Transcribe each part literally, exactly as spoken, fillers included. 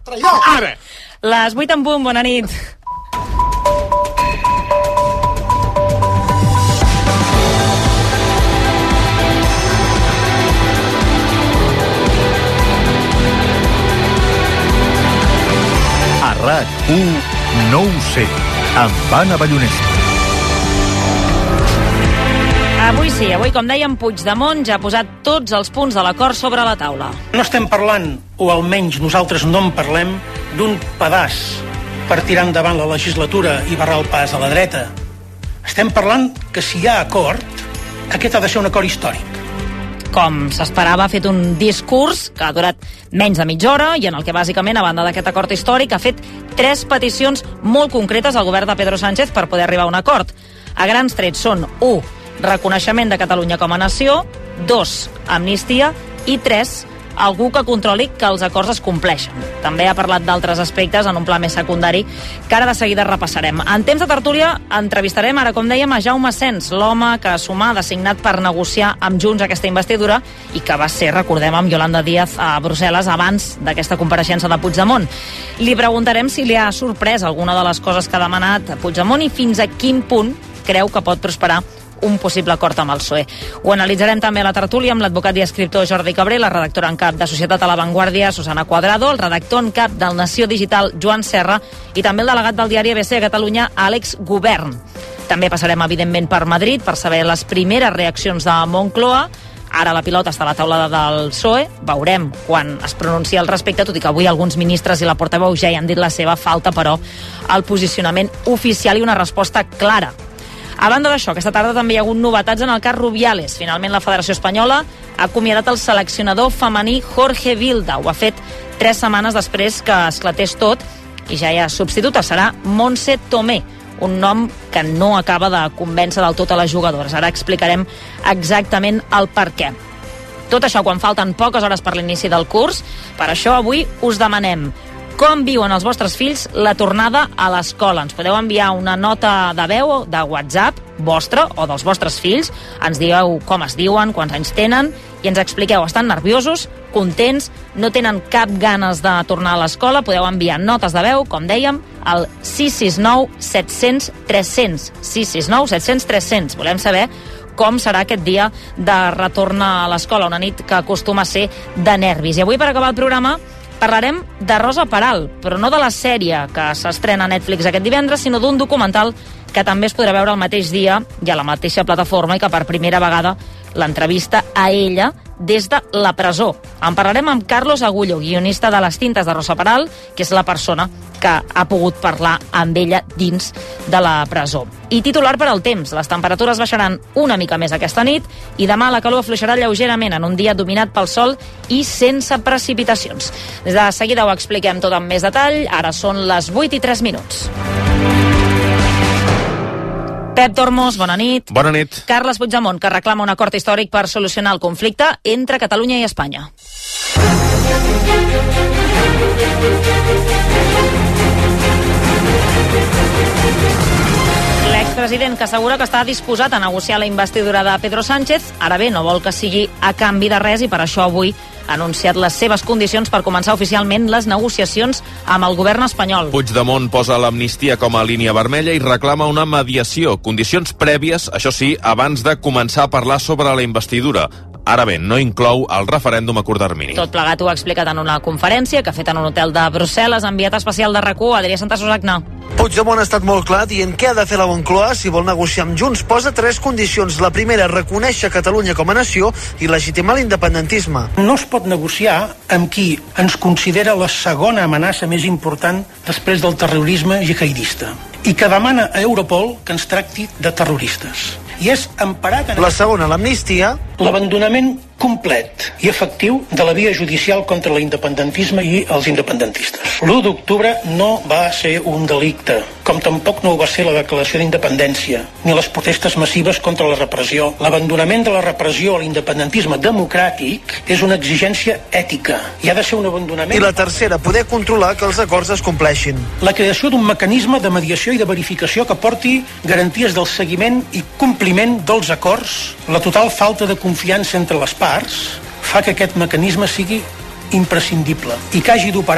Traïdor! Ara! Les vuit en punt, bona nit. A RAC u, no ho sé, amb Anna Ballonesta. Avui sí, avui, com dèiem, Puigdemont ja ha posat tots els punts de l'acord sobre la taula. No estem parlant, o almenys nosaltres no en parlem, d'un pedaç per tirar endavant la legislatura i barrar el pas a la dreta. Estem parlant que si hi ha acord, aquest ha de ser un acord històric. Com s'esperava, ha fet un discurs que ha durat menys de mitja hora i en el que bàsicament, a banda d'aquest acord històric, ha fet tres peticions molt concretes al govern de Pedro Sánchez per poder arribar a un acord. A grans trets són u. Reconeixement de Catalunya com a nació, dos. Amnistia i tres. Algú que controli que els acords es compleixen. També ha parlat d'altres aspectes en un pla més secundari que ara de seguida repassarem. En temps de tertúlia entrevistarem ara, com dèiem, a Jaume Sens, l'home que sumà designat per negociar amb Junts aquesta investidura i que va ser, recordem, amb Yolanda Díaz a Brussel·les abans d'aquesta compareixença de Puigdemont. Li preguntarem si li ha sorprès alguna de les coses que ha demanat Puigdemont i fins a quin punt creu que pot prosperar un possible acord amb el P S O E. Ho analitzarem també a la tertúlia amb l'advocat i escriptor Jordi Cabré, la redactora en cap de Societat a la Vanguardia, Susana Cuadrado, el redactor en cap del Nació Digital, Joan Serra, i també el delegat del diari A B C a Catalunya, Àlex Govern. També passarem, evidentment, per Madrid per saber les primeres reaccions de Moncloa. Ara la pilota està a la taula del P S O E. Veurem quan es pronuncia al respecte, tot i que avui alguns ministres i la portaveu ja hi han dit la seva. Falta, però, el posicionament oficial i una resposta clara. A banda d'això, aquesta tarda també hi ha hagut novetats en el cas Rubiales. Finalment, la Federació Espanyola ha acomiadat el seleccionador femení Jorge Vilda. Ho ha fet tres setmanes després que esclatés tot i ja hi ha substituta. Serà Montse Tomé, un nom que no acaba de convèncer del tot a les jugadores. Ara explicarem exactament el per què. Tot això quan falten poques hores per l'inici del curs. Per això avui us demanem com viuen els vostres fills la tornada a l'escola. Ens podeu enviar una nota de veu de WhatsApp vostra o dels vostres fills. Ens dieu com es diuen, quants anys tenen i ens expliqueu, estan nerviosos, contents, no tenen cap ganes de tornar a l'escola? Podeu enviar notes de veu, com dèiem, al sis sis nou set cents tres cents. sis sis nou set cents tres cents. Volem saber com serà aquest dia de retorn a l'escola, una nit que acostuma a ser de nervis. I avui, per acabar el programa, parlarem de Rosa Peral, però no de la sèrie que s'estrena a Netflix aquest divendres, sinó d'un documental que també es podrà veure el mateix dia i a la mateixa plataforma i que per primera vegada l'entrevista a ella des de la presó. En parlarem amb Carlos Agullo, guionista de Les tintes de Rosa Peral, que és la persona que ha pogut parlar amb ella dins de la presó. I titular per al temps. Les temperatures baixaran una mica més aquesta nit i demà la calor afluixarà lleugerament en un dia dominat pel sol i sense precipitacions. Des de seguida ho expliquem tot amb més detall. Ara són les vuit i tres minuts. Pep Tormos, bona nit. Bona nit. Carles Puigdemont, que reclama un acord històric per solucionar el conflicte entre Catalunya i Espanya. L'expresident, que assegura que està disposat a negociar la investidura de Pedro Sánchez, ara bé, no vol que sigui a canvi de res i per això avui ha anunciat les seves condicions per començar oficialment les negociacions amb el govern espanyol. Puigdemont posa l'amnistia com a línia vermella i reclama una mediació. Condicions prèvies, això sí, abans de començar a parlar sobre la investidura. Ara bé, no inclou el referèndum a curt termini. Tot plegat ho ha explicat en una conferència que ha fet en un hotel de Brussel·les, enviat especial de RAC u, Adrià Santasusagna. Puigdemont ha estat molt clar dient què ha de fer la Moncloa si vol negociar amb Junts. Posa tres condicions. La primera, reconèixer Catalunya com a nació i legitimar l'independentisme. No es pot negociar amb qui ens considera la segona amenaça més important després del terrorisme jihadista i que demana a Europol que ens tracti de terroristes. I és emparat en... La segona, l'amnistia. L'abandonament complet i efectiu de la via judicial contra l'independentisme i els independentistes. l'u d'octubre no va ser un delicte, com tampoc no ho va ser la declaració d'independència, ni les protestes massives contra la repressió. L'abandonament de la repressió a l'independentisme democràtic és una exigència ètica i ha de ser un abandonament... I la tercera, poder controlar que els acords es compleixin. La creació d'un mecanisme de mediació i de verificació que porti garanties del seguiment i compliment dels acords. La total falta de confiança entre les parts fa que aquest mecanisme sigui imprescindible i que hagi d'operar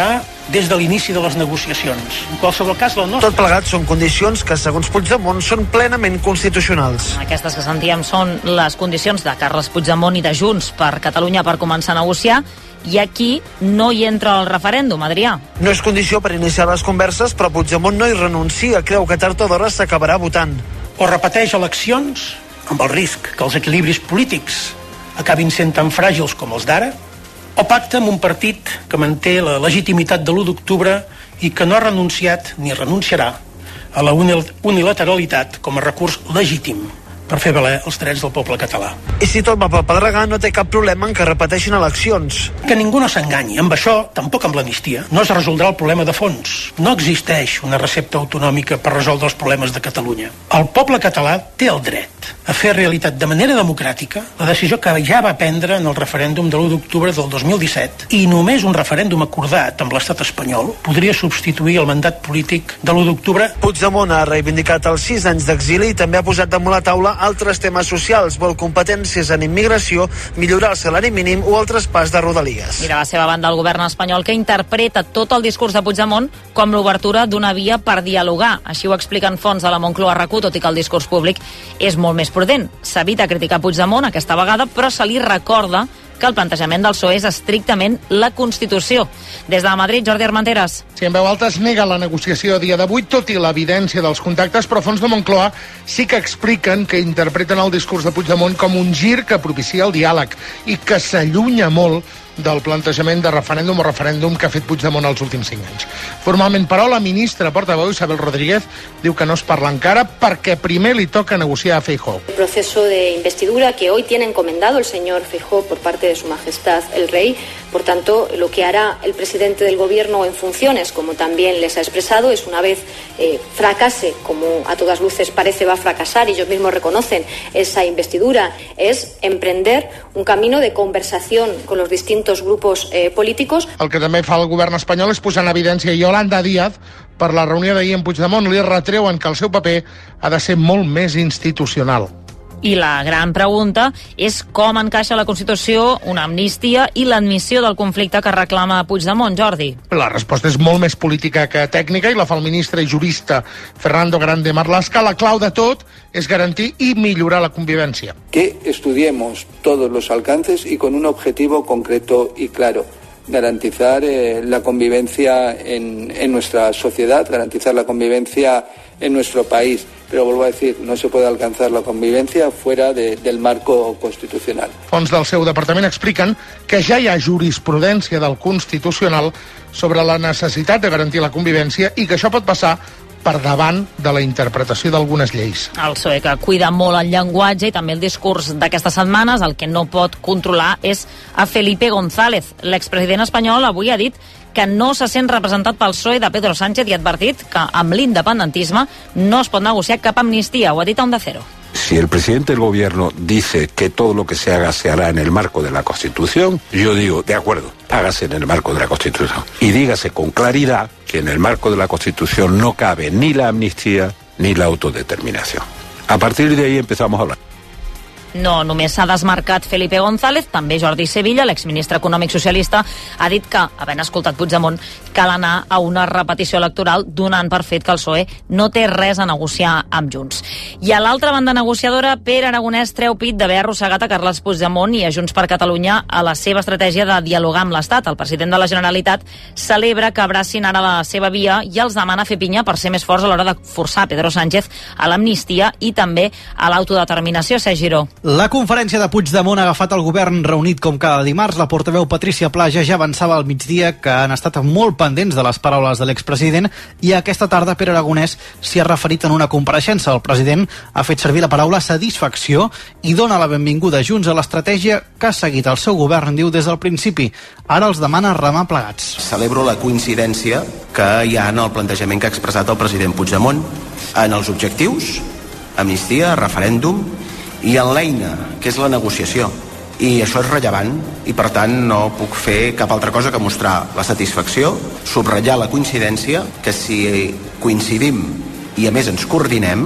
des de l'inici de les negociacions. En qualsevol cas, la nostra... Tot plegat són condicions que, segons Puigdemont, són plenament constitucionals. Aquestes que sentíem són les condicions de Carles Puigdemont i de Junts per Catalunya per començar a negociar, i aquí no hi entra el referèndum, Adrià. No és condició per iniciar les converses, però Puigdemont no hi renuncia, creu que tard o d'hora s'acabarà votant. O repeteix eleccions, amb el risc que els equilibris polítics acabin sent tan fràgils com els d'ara, o pacta amb un partit que manté la legitimitat de l'u d'octubre i que no ha renunciat ni renunciarà a la unilateralitat com a recurs legítim per fer valer els drets del poble català. I si tot va pel pedregar, no té cap problema en que repeteixin eleccions. Que ningú no s'enganyi. Amb això, tampoc amb l'amnistia, no es resoldrà el problema de fons. No existeix una recepta autonòmica per resoldre els problemes de Catalunya. El poble català té el dret a fer realitat de manera democràtica la decisió que ja va prendre en el referèndum de l'u d'octubre del dos mil disset, i només un referèndum acordat amb l'estat espanyol podria substituir el mandat polític de l'u d'octubre. Puigdemont ha reivindicat els sis anys d'exili i també ha posat damunt la taula altres temes socials, vol competències en immigració, millorar el salari mínim o el traspàs de Rodalies. Mira, a la seva banda, el govern espanyol, que interpreta tot el discurs de Puigdemont com l'obertura d'una via per dialogar. Així ho expliquen fonts de la Moncloa R A C U, tot i que el discurs públic és molt més prudent. S'evita criticar Puigdemont aquesta vegada, però se li recorda que el plantejament del P S O E és estrictament la Constitució. Des de Madrid, Jordi Armenteres. Si en veu alta es nega la negociació a dia d'avui, tot i l'evidència dels contactes, però fons de Moncloa sí que expliquen que interpreten el discurs de Puigdemont com un gir que propicia el diàleg i que s'allunya molt del plantejament de referèndum o referèndum que ha fet Puigdemont els últims cinc anys. Formalment, però, la ministra portaveu Isabel Rodríguez diu que no es parla encara perquè primer li toca negociar a Feijóo. El proceso de investidura que hoy tiene encomendado el señor Feijóo por parte de su majestad el rey, por tanto, lo que hará el presidente del gobierno en funciones, como también les ha expresado, es una vez eh, fracase, como a todas luces parece va a fracasar, y ellos mismos reconocen esa investidura, es emprender un camino de conversación con los distintos grupos eh, políticos. El que també fa el govern espanyol és posar en evidència Yolanda Díaz per la reunió d'ahir amb Puigdemont. Li retreuen que el seu paper ha de ser molt més institucional. I la gran pregunta és com encaixa la Constitució una amnistia i l'admissió del conflicte que reclama Puigdemont, Jordi. La resposta és molt més política que tècnica i la fa el ministre i jurista Fernando Grande Marlaska. La clau de tot és garantir i millorar la convivència. Que estudiemos todos los alcances y con un objetivo concreto y claro. Garantizar eh, la convivencia en, en nuestra sociedad, garantizar la convivencia en nuestro país. Pero vuelvo a decir, no se puede alcanzar la convivencia fuera de, del marco constitucional. Fons del seu departament expliquen que ja hi ha jurisprudència del Constitucional sobre la necessitat de garantir la convivència i que això pot passar per davant de la interpretació d'algunes lleis. El P S O E, que cuida molt el llenguatge i també el discurs d'aquestes setmanes, el que no pot controlar és a Felipe González. L'expresident espanyol avui ha dit que no se sent representat pel P S O E de Pedro Sánchez i ha advertit que amb l'independentisme no es pot negociar cap amnistia. Ho ha dit a Onda Cero. Si el presidente del gobierno dice que todo lo que se haga se hará en el marco de la Constitución, yo digo, de acuerdo, hágase en el marco de la Constitución. Y dígase con claridad que en el marco de la Constitución no cabe ni la amnistía ni la autodeterminación. A partir de ahí empezamos a hablar. No només s'ha desmarcat Felipe González, també Jordi Sevilla, l'exministre econòmic socialista, ha dit que, havent escoltat Puigdemont, cal anar a una repetició electoral donant per fet que el P S O E no té res a negociar amb Junts. I a l'altra banda negociadora, Pere Aragonès treu pit d'haver arrossegat a Carles Puigdemont i a Junts per Catalunya a la seva estratègia de dialogar amb l'Estat. El president de la Generalitat celebra que abracin ara la seva via i els demana fer pinya per ser més forts a l'hora de forçar Pedro Sánchez a l'amnistia i també a l'autodeterminació. Sergi Giró. La conferència de Puigdemont ha agafat el govern reunit com cada dimarts. La portaveu Patrícia Plaja ja avançava al migdia que han estat molt pendents de les paraules de l'expresident i aquesta tarda Pere Aragonès s'hi ha referit en una compareixença. El president ha fet servir la paraula satisfacció i dona la benvinguda a Junts a l'estratègia que ha seguit el seu govern, diu, des del principi. Ara els demana remar plegats. Celebro la coincidència que hi ha en el plantejament que ha expressat el president Puigdemont en els objectius, amnistia, referèndum, i en l'eina, que és la negociació. I això és rellevant i, per tant, no puc fer cap altra cosa que mostrar la satisfacció, subratllar la coincidència, que si coincidim i, a més, ens coordinem,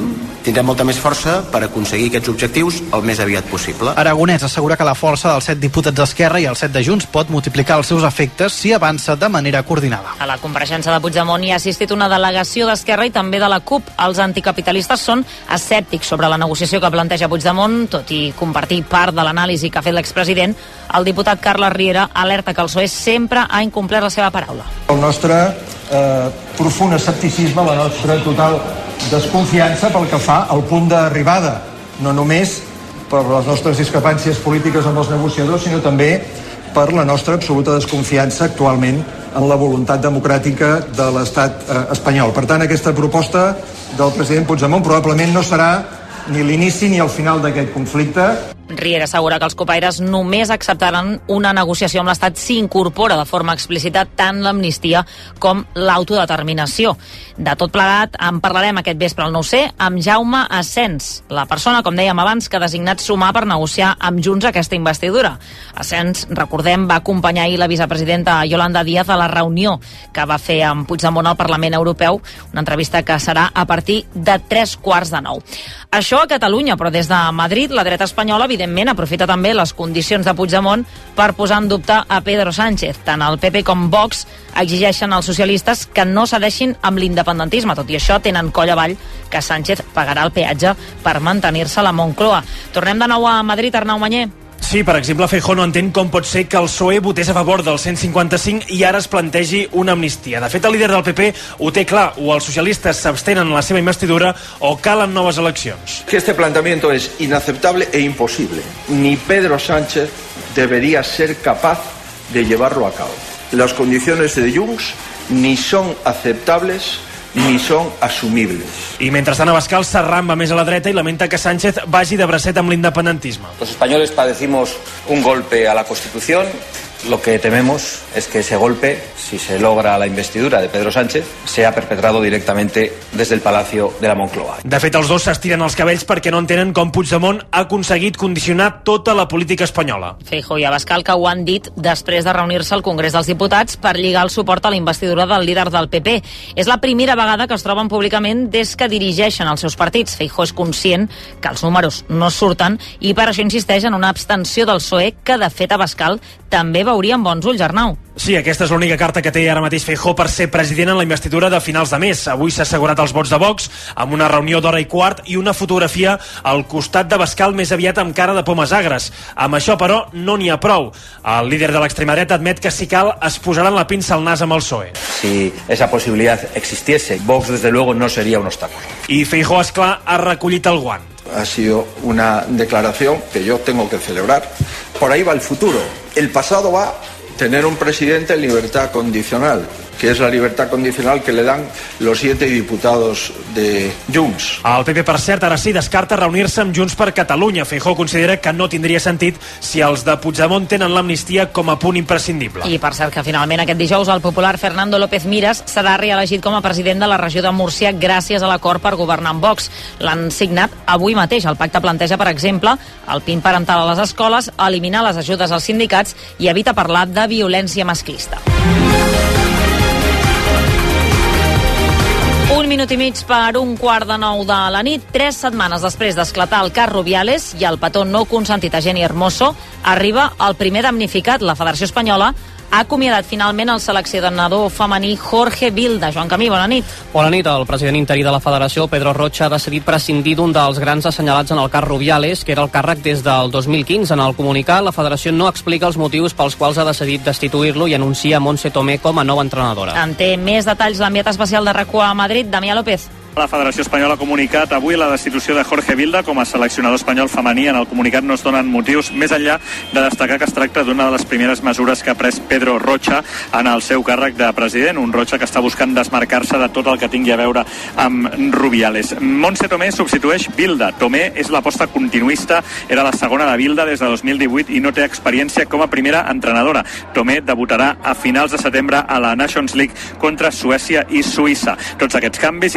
tindrem molta més força per aconseguir aquests objectius el més aviat possible. Aragonès assegura que la força dels set diputats d'Esquerra i els set de Junts pot multiplicar els seus efectes si avança de manera coordinada. A la compareixença de Puigdemont hi ha assistit una delegació d'Esquerra i també de la CUP. Els anticapitalistes són escèptics sobre la negociació que planteja Puigdemont, tot i compartir part de l'anàlisi que ha fet l'expresident. El diputat Carles Riera alerta que el P S O E sempre ha incomplert la seva paraula. El nostre eh, profund escepticisme, la nostra total desconfiança pel que fa al punt d'arribada, no només per les nostres discrepàncies polítiques amb els negociadors, sinó també per la nostra absoluta desconfiança actualment en la voluntat democràtica de l'estat eh, espanyol. Per tant, aquesta proposta del president Puigdemont probablement no serà ni l'inici ni el final d'aquest conflicte. Riera assegura que els copaires només acceptaran una negociació amb l'Estat si incorpora de forma explícita tant l'amnistia com l'autodeterminació. De tot plegat en parlarem aquest vespre al nou C amb Jaume Asens, la persona, com dèiem abans, que ha designat sumar per negociar amb Junts aquesta investidura. Asens, recordem, va acompanyar ahir la vicepresidenta Yolanda Díaz a la reunió que va fer amb Puigdemont al Parlament Europeu, una entrevista que serà a partir de tres quarts de nou. Això a Catalunya, però des de Madrid la dreta espanyola evidentment aprofita també les condicions de Puigdemont per posar en dubte a Pedro Sánchez. Tant el P P com Vox exigeixen als socialistes que no cedeixin amb l'independentisme. Tot i això, tenen coll avall que Sánchez pagarà el peatge per mantenir-se a la Moncloa. Tornem de nou a Madrid, Arnau Manyer. Sí, per exemple, Feijóo no entén com pot ser que el P S O E votés a favor del cent cinquanta cinc i ara es plantegi una amnistia. De fet, el líder del P P ho té clar, o els socialistes s'abstenen en la seva investidura o calen noves eleccions. Que este planteamiento es inaceptable e imposible. Ni Pedro Sánchez debería ser capaz de llevarlo a cabo. Las condiciones de Junts ni son aceptables ni són assumibles. I mentrestant Abascal s'arramba més a la dreta i lamenta que Sánchez vagi de bracet amb l'independentisme. Los españoles padecimos un golpe a la Constitución. Lo que tememos es que ese golpe, si se logra la investidura de Pedro Sánchez, sea perpetrado directamente desde el Palacio de la Moncloa. De fet, els dos s'estiren els cabells perquè no entenen com Puigdemont ha aconseguit condicionar tota la política espanyola. Feijóo i Abascal que ho han dit després de reunir-se al Congrés dels Diputats per lligar el suport a la investidura del líder del P P. És la primera vegada que es troben públicament des que dirigeixen els seus partits. Feijóo és conscient que els números no surten i per això insisteix en una abstenció del P S O E que, de fet, Abascal també veuria amb bons ulls, Arnau. Sí, aquesta és l'única carta que té ara mateix Feijóo per ser president en la investidura de finals de mes. Avui s'ha assegurat els vots de Vox amb una reunió d'hora i quart i una fotografia al costat d'Abascal més aviat amb cara de pomes agres. Amb això, però, no n'hi ha prou. El líder de l'extrema dreta admet que si cal es posaran la pinça al nas amb el P S O E. Si esa posibilidad existiese, Vox desde luego no sería un obstáculo. I Feijóo, esclar, ha recollit el guant. Ha sido una declaración que yo tengo que celebrar. Por ahí va el futuro. El pasado va tener un presidente en libertad condicional, que es la libertad condicional que le dan los siete diputados de Junts. El P P, per cert, ara sí, descarta reunir-se amb Junts per Catalunya. Feijóo considera que no tindria sentit si els de Puigdemont tenen l'amnistia com a punt imprescindible. I per cert que finalment aquest dijous el popular Fernando López Miras serà reelegit com a president de la regió de Múrcia gràcies a l'acord per governar amb Vox. L'han signat avui mateix. El pacte planteja, per exemple, el P I N parental a les escoles, eliminar les ajudes als sindicats i evita parlar de violència masclista. Un minut i mig per un quart de nou de la nit. Tres setmanes després d'esclatar el cas Rubiales i el petó no consentit a Jenny Hermoso, arriba el primer damnificat. La Federació Espanyola ha acomiadat finalment el seleccionador femení Jorge Vilda. Joan Camí, bona nit. Bona nit. El president interí de la Federació, Pedro Rocha, ha decidit prescindir d'un dels grans assenyalats en el cas Rubiales, que era el càrrec des del dos mil quinze. En el comunicat, la Federació no explica els motius pels quals ha decidit destituir-lo i anuncia Montse Tomé com a nova entrenadora. En té més detalls l'enviat especial de RAC u a Madrid, Damià López. La Federació Espanyola ha comunicat avui la destitució de Jorge Vilda com a seleccionador espanyol femení. En el comunicat no es donen motius, més enllà de destacar que es tracta d'una de les primeres mesures que ha pres Pedro Rocha en el seu càrrec de president, un Rocha que està buscant desmarcar-se de tot el que tingui a veure amb Rubiales. Montse Tomé substitueix Vilda. Tomé és l'aposta continuista, era la segona de Vilda des de dos mil divuit i no té experiència com a primera entrenadora. Tomé debutarà a finals de setembre a la Nations League contra Suècia i Suïssa. Tots aquests canvis i la situació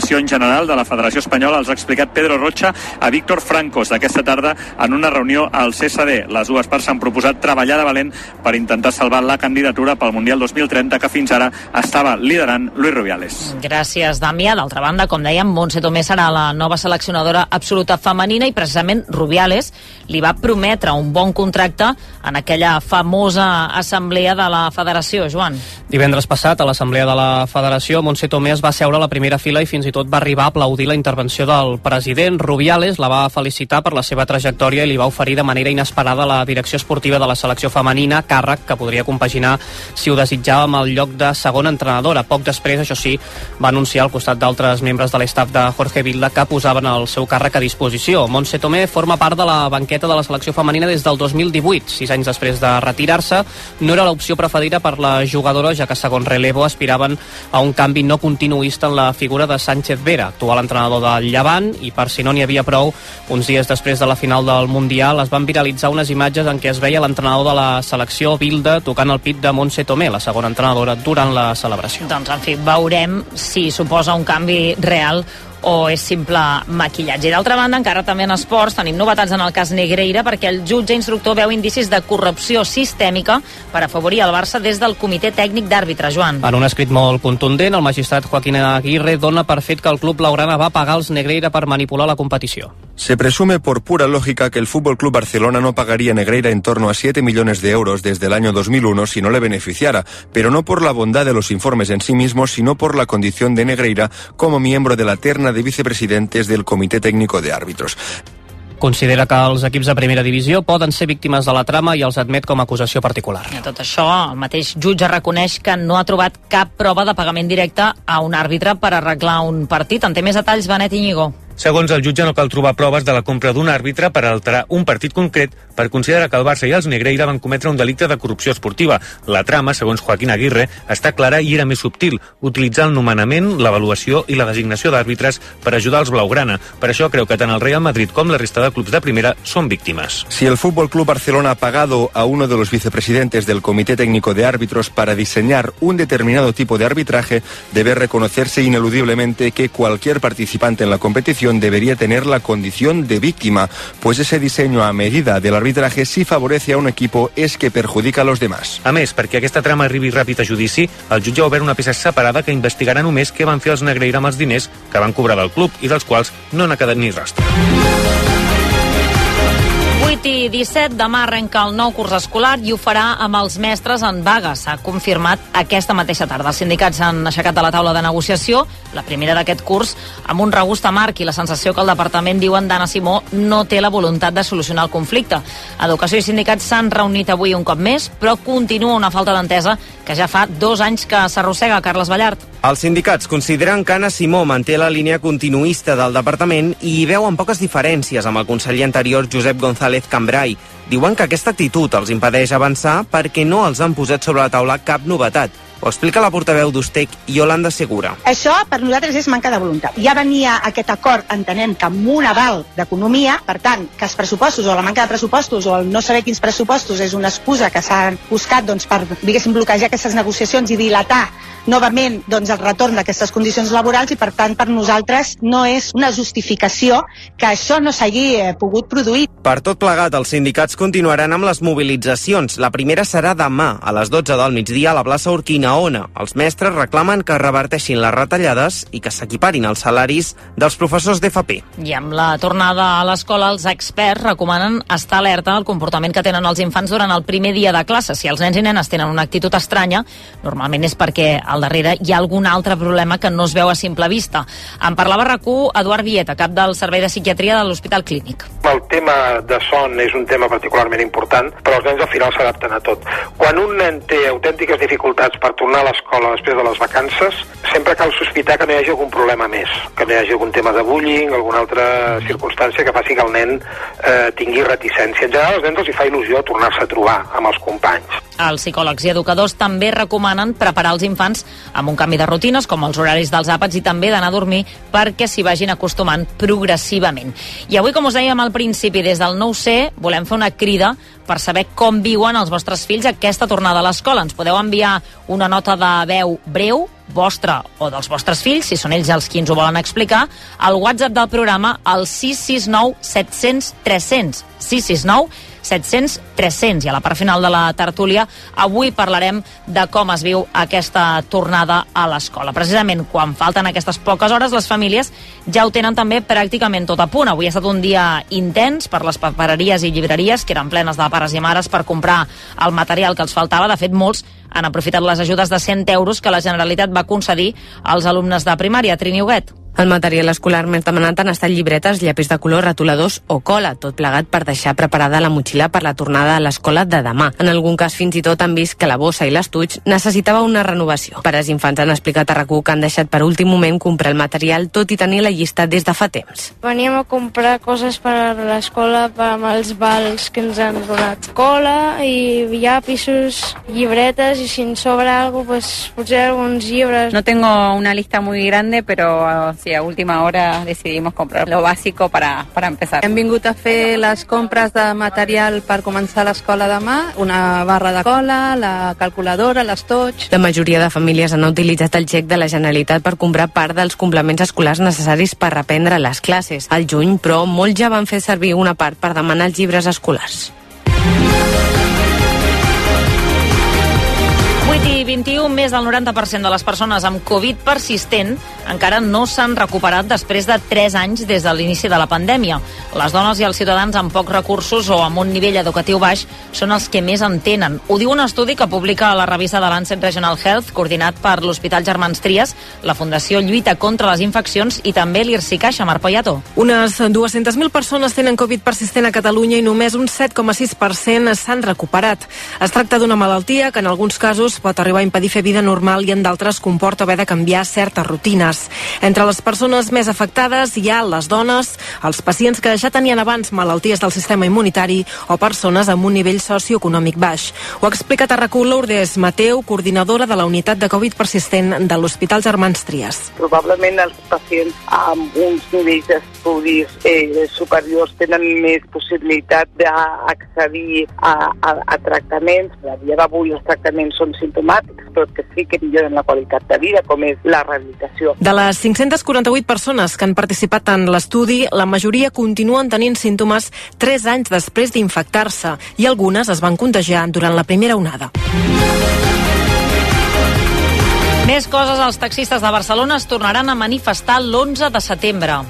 direcció en general de la Federació Espanyola els ha explicat Pedro Rocha a Víctor Francos aquesta tarda en una reunió al C S D. Les dues parts s'han proposat treballar de valent per intentar salvar la candidatura pel Mundial dos mil trenta que fins ara estava liderant Luis Rubiales. Gràcies, Damià. D'altra banda, com dèiem, Montse Tomé serà la nova seleccionadora absoluta femenina i precisament Rubiales li va prometre un bon contracte en aquella famosa assemblea de la Federació, Joan. Divendres passat, a l'assemblea de la Federació, Montse Tomé es va seure a la primera fila i fins i tot va arribar a aplaudir la intervenció del president. Rubiales la va felicitar per la seva trajectòria i li va oferir de manera inesperada la direcció esportiva de la selecció femenina, càrrec que podria compaginar, si ho desitjava, amb el lloc de segona entrenadora. Poc després, això sí, va anunciar al costat d'altres membres de l'estaf de Jorge Vilda que posaven el seu càrrec a disposició. Montse Tomé forma part de la banqueta de la selecció femenina des del dos mil divuit, sis anys després de retirar-se. No era l'opció preferida per la jugadora, ja que segons Relevo aspiraven a un canvi no continuista en la figura de Sánchez Vera, actual entrenador del Llevant, i per si no n'hi havia prou, uns dies després de la final del Mundial es van viralitzar unes imatges en què es veia l'entrenador de la selecció, Vilda, tocant el pit de Montse Tomé, la segona entrenadora, durant la celebració. Doncs, en fi, veurem si suposa un canvi real o és simple maquillatge. I d'altra banda, encara també en esports, tenim novetats en el cas Negreira, perquè el jutge instructor veu indicis de corrupció sistèmica per afavorir el Barça des del comitè tècnic d'àrbitre, Joan. En un escrit molt contundent, el magistrat Joaquín Aguirre dona per fet que el club blaugrana va pagar els Negreira per manipular la competició. Se presume por pura lógica que el Fútbol Club Barcelona no pagaría a Negreira en torno a siete millones de euros desde el año dos mil uno si no le beneficiara, pero no por la bondad de los informes en sí mismos, sino por la condición de Negreira como miembro de la terna de vicepresidentes del Comité Técnico de Árbitros. Considera que els equips de primera divisió poden ser víctimes de la trama i els admet com a acusació particular. I a tot això, el mateix jutge reconeix que no ha trobat cap prova de pagament directe a un àrbitre per arreglar un partit. En té més detalls, Benet Íñigo. Segons el jutge, no cal trobar proves de la compra d'un àrbitre per alterar un partit concret per considerar que el Barça i els Negreira van cometre un delicte de corrupció esportiva. La trama, segons Joaquín Aguirre, està clara i era més subtil, utilitzar el nomenament, l'avaluació i la designació d'àrbitres per ajudar els blaugrana. Per això creu que tant el Real Madrid com la resta de clubs de primera són víctimes. Si el Fútbol Club Barcelona ha pagado a uno de los vicepresidentes del Comité Técnico de Árbitros para diseñar un determinado tipo de arbitraje, debe reconocerse ineludiblemente que cualquier participante en la competición debería tener la condición de víctima, pues ese diseño a medida del arbitraje, si favorece a un equipo, es que perjudica a los demás. A més, perquè aquesta trama arribi ràpid a judici, el jutge ha obert una peça separada que investigarà només què van fer els Negreira amb els diners que van cobrar del club i dels quals no n'ha quedat ni rastre. vuit i disset, demà arrenca el nou curs escolar i ho farà amb els mestres en vaga. S'ha confirmat aquesta mateixa tarda. Els sindicats s'han aixecat de la taula de negociació, la primera d'aquest curs, amb un regust amarg i la sensació que el departament, diuen d'Anna Simó, no té la voluntat de solucionar el conflicte. Educació i sindicats s'han reunit avui un cop més, però continua una falta d'entesa que ja fa dos anys que s'arrossega. Carles Ballart. Els sindicats consideren que Anna Simó manté la línia continuista del departament i hi veuen poques diferències amb el conseller anterior Josep González Cambrai. Diuen que aquesta actitud els impedeix avançar perquè no els han posat sobre la taula cap novetat. Ho explica la portaveu d'Ustec, Yolanda Segura. Això per nosaltres és manca de voluntat. Ja venia aquest acord, entenem que amb un aval d'economia, per tant, que els pressupostos o la manca de pressupostos o el no saber quins pressupostos és una excusa que s'ha buscat doncs, per, diguéssim, bloquejar aquestes negociacions i dilatar novament doncs, el retorn d'aquestes condicions laborals i, per tant, per nosaltres no és una justificació que això no s'hagi eh, pogut produir. Per tot plegat, els sindicats continuaran amb les mobilitzacions. La primera serà demà, a les dotze del migdia, a la plaça Urquina, on els mestres reclamen que reverteixin les retallades i que s'equiparin els salaris dels professors d'F P. I amb la tornada a l'escola, els experts recomanen estar alerta al comportament que tenen els infants durant el primer dia de classe. Si els nens i nenes tenen una actitud estranya, normalment és perquè al darrere hi ha algun altre problema que no es veu a simple vista. En parlava a RAC1 Eduard Vieta, cap del Servei de Psiquiatria de l'Hospital Clínic. El tema de son és un tema particularment important, però els nens al final s'adapten a tot. Quan un nen té autèntiques dificultats per tornar a l'escola després de les vacances, sempre cal sospitar que no hi hagi algun problema més, que no hi hagi algun tema de bullying, alguna altra circumstància que faci que el nen eh, tingui reticència. En general, als nens els hi fa il·lusió tornar-se a trobar amb els companys. Els psicòlegs i educadors també recomanen preparar els infants amb un canvi de rutines, com els horaris dels àpats, i també d'anar a dormir perquè s'hi vagin acostumant progressivament. I avui, com us dèiem al principi, des del nou C volem fer una crida per saber com viuen els vostres fills aquesta tornada a l'escola. Ens podeu enviar una nota de veu breu, vostra o dels vostres fills, si són ells els qui ens ho volen explicar, al WhatsApp del programa al sis sis nou set cents tres cents. sis sis nou set cents tres cents. I a la part final de la tertúlia avui parlarem de com es viu aquesta tornada a l'escola. Precisament quan falten aquestes poques hores, les famílies ja ho tenen també pràcticament tot a punt. Avui ha estat un dia intens per les papereries i llibreries, que eren plenes de pares i mares per comprar el material que els faltava. De fet, molts han aprofitat les ajudes de cent euros que la Generalitat va concedir als alumnes de primària. Trini Huguet. El material escolar més demanat han estat llibretes, llapis de color, retoladors o cola, tot plegat per deixar preparada la motxilla per la tornada a l'escola de demà. En algun cas, fins i tot han vist que la bossa i l'estuig necessitava una renovació. Pares i infants han explicat a RAC u que han deixat per últim moment comprar el material, tot i tenir la llista des de fa temps. Veníem a comprar coses per a l'escola, per amb els vals que ens han donat. Cola i llapisos, llibretes, i si ens sobra algo, pues potser alguns llibres. No tengo una lista muy grande, pero sí, a última hora decidimos comprar lo básico para, para empezar. Hem vingut a fer les compres de material per començar l'escola demà, una barra de cola, la calculadora, l'estoig. La majoria de famílies han utilitzat el xec de la Generalitat per comprar part dels complements escolars necessaris per reprendre les classes. Al juny, però, molts ja van fer servir una part per demanar els llibres escolars. vuit i vint-i-u, més del noranta per cent de les persones amb Covid persistent encara no s'han recuperat després de tres anys des de l'inici de la pandèmia. Les dones i els ciutadans amb pocs recursos o amb un nivell educatiu baix són els que més en tenen. Ho diu un estudi que publica a la revista de Lancet Regional Health, coordinat per l'Hospital Germans Trias, la Fundació Lluita contra les Infeccions i també l'Irsi-Caixa. Marc Poyato. Unes dues-centes mil persones tenen Covid persistent a Catalunya i només un set coma sis per cent s'han recuperat. Es tracta d'una malaltia que en alguns casos pot arribar a impedir fer vida normal i en d'altres comporta haver de canviar certes rutines. Entre les persones més afectades hi ha les dones, els pacients que ja tenien abans malalties del sistema immunitari o persones amb un nivell socioeconòmic baix. Ho ha explicat a RAC u Lourdes Mateu, coordinadora de la unitat de Covid persistent de l'Hospital Germans Trias. Probablement els pacients amb uns nivells d'estudis eh, superiors tenen més possibilitat d'accedir a, a, a tractaments. A dia d'avui els tractaments són simptomàtics, però que sí que milloren la qualitat de vida, com és la rehabilitació. De les cinc-centes quaranta-vuit persones que han participat en l'estudi, la majoria continuen tenint símptomes tres anys després d'infectar-se i algunes es van contagiar durant la primera onada. Més coses, els taxistes de Barcelona es tornaran a manifestar l'onze de setembre.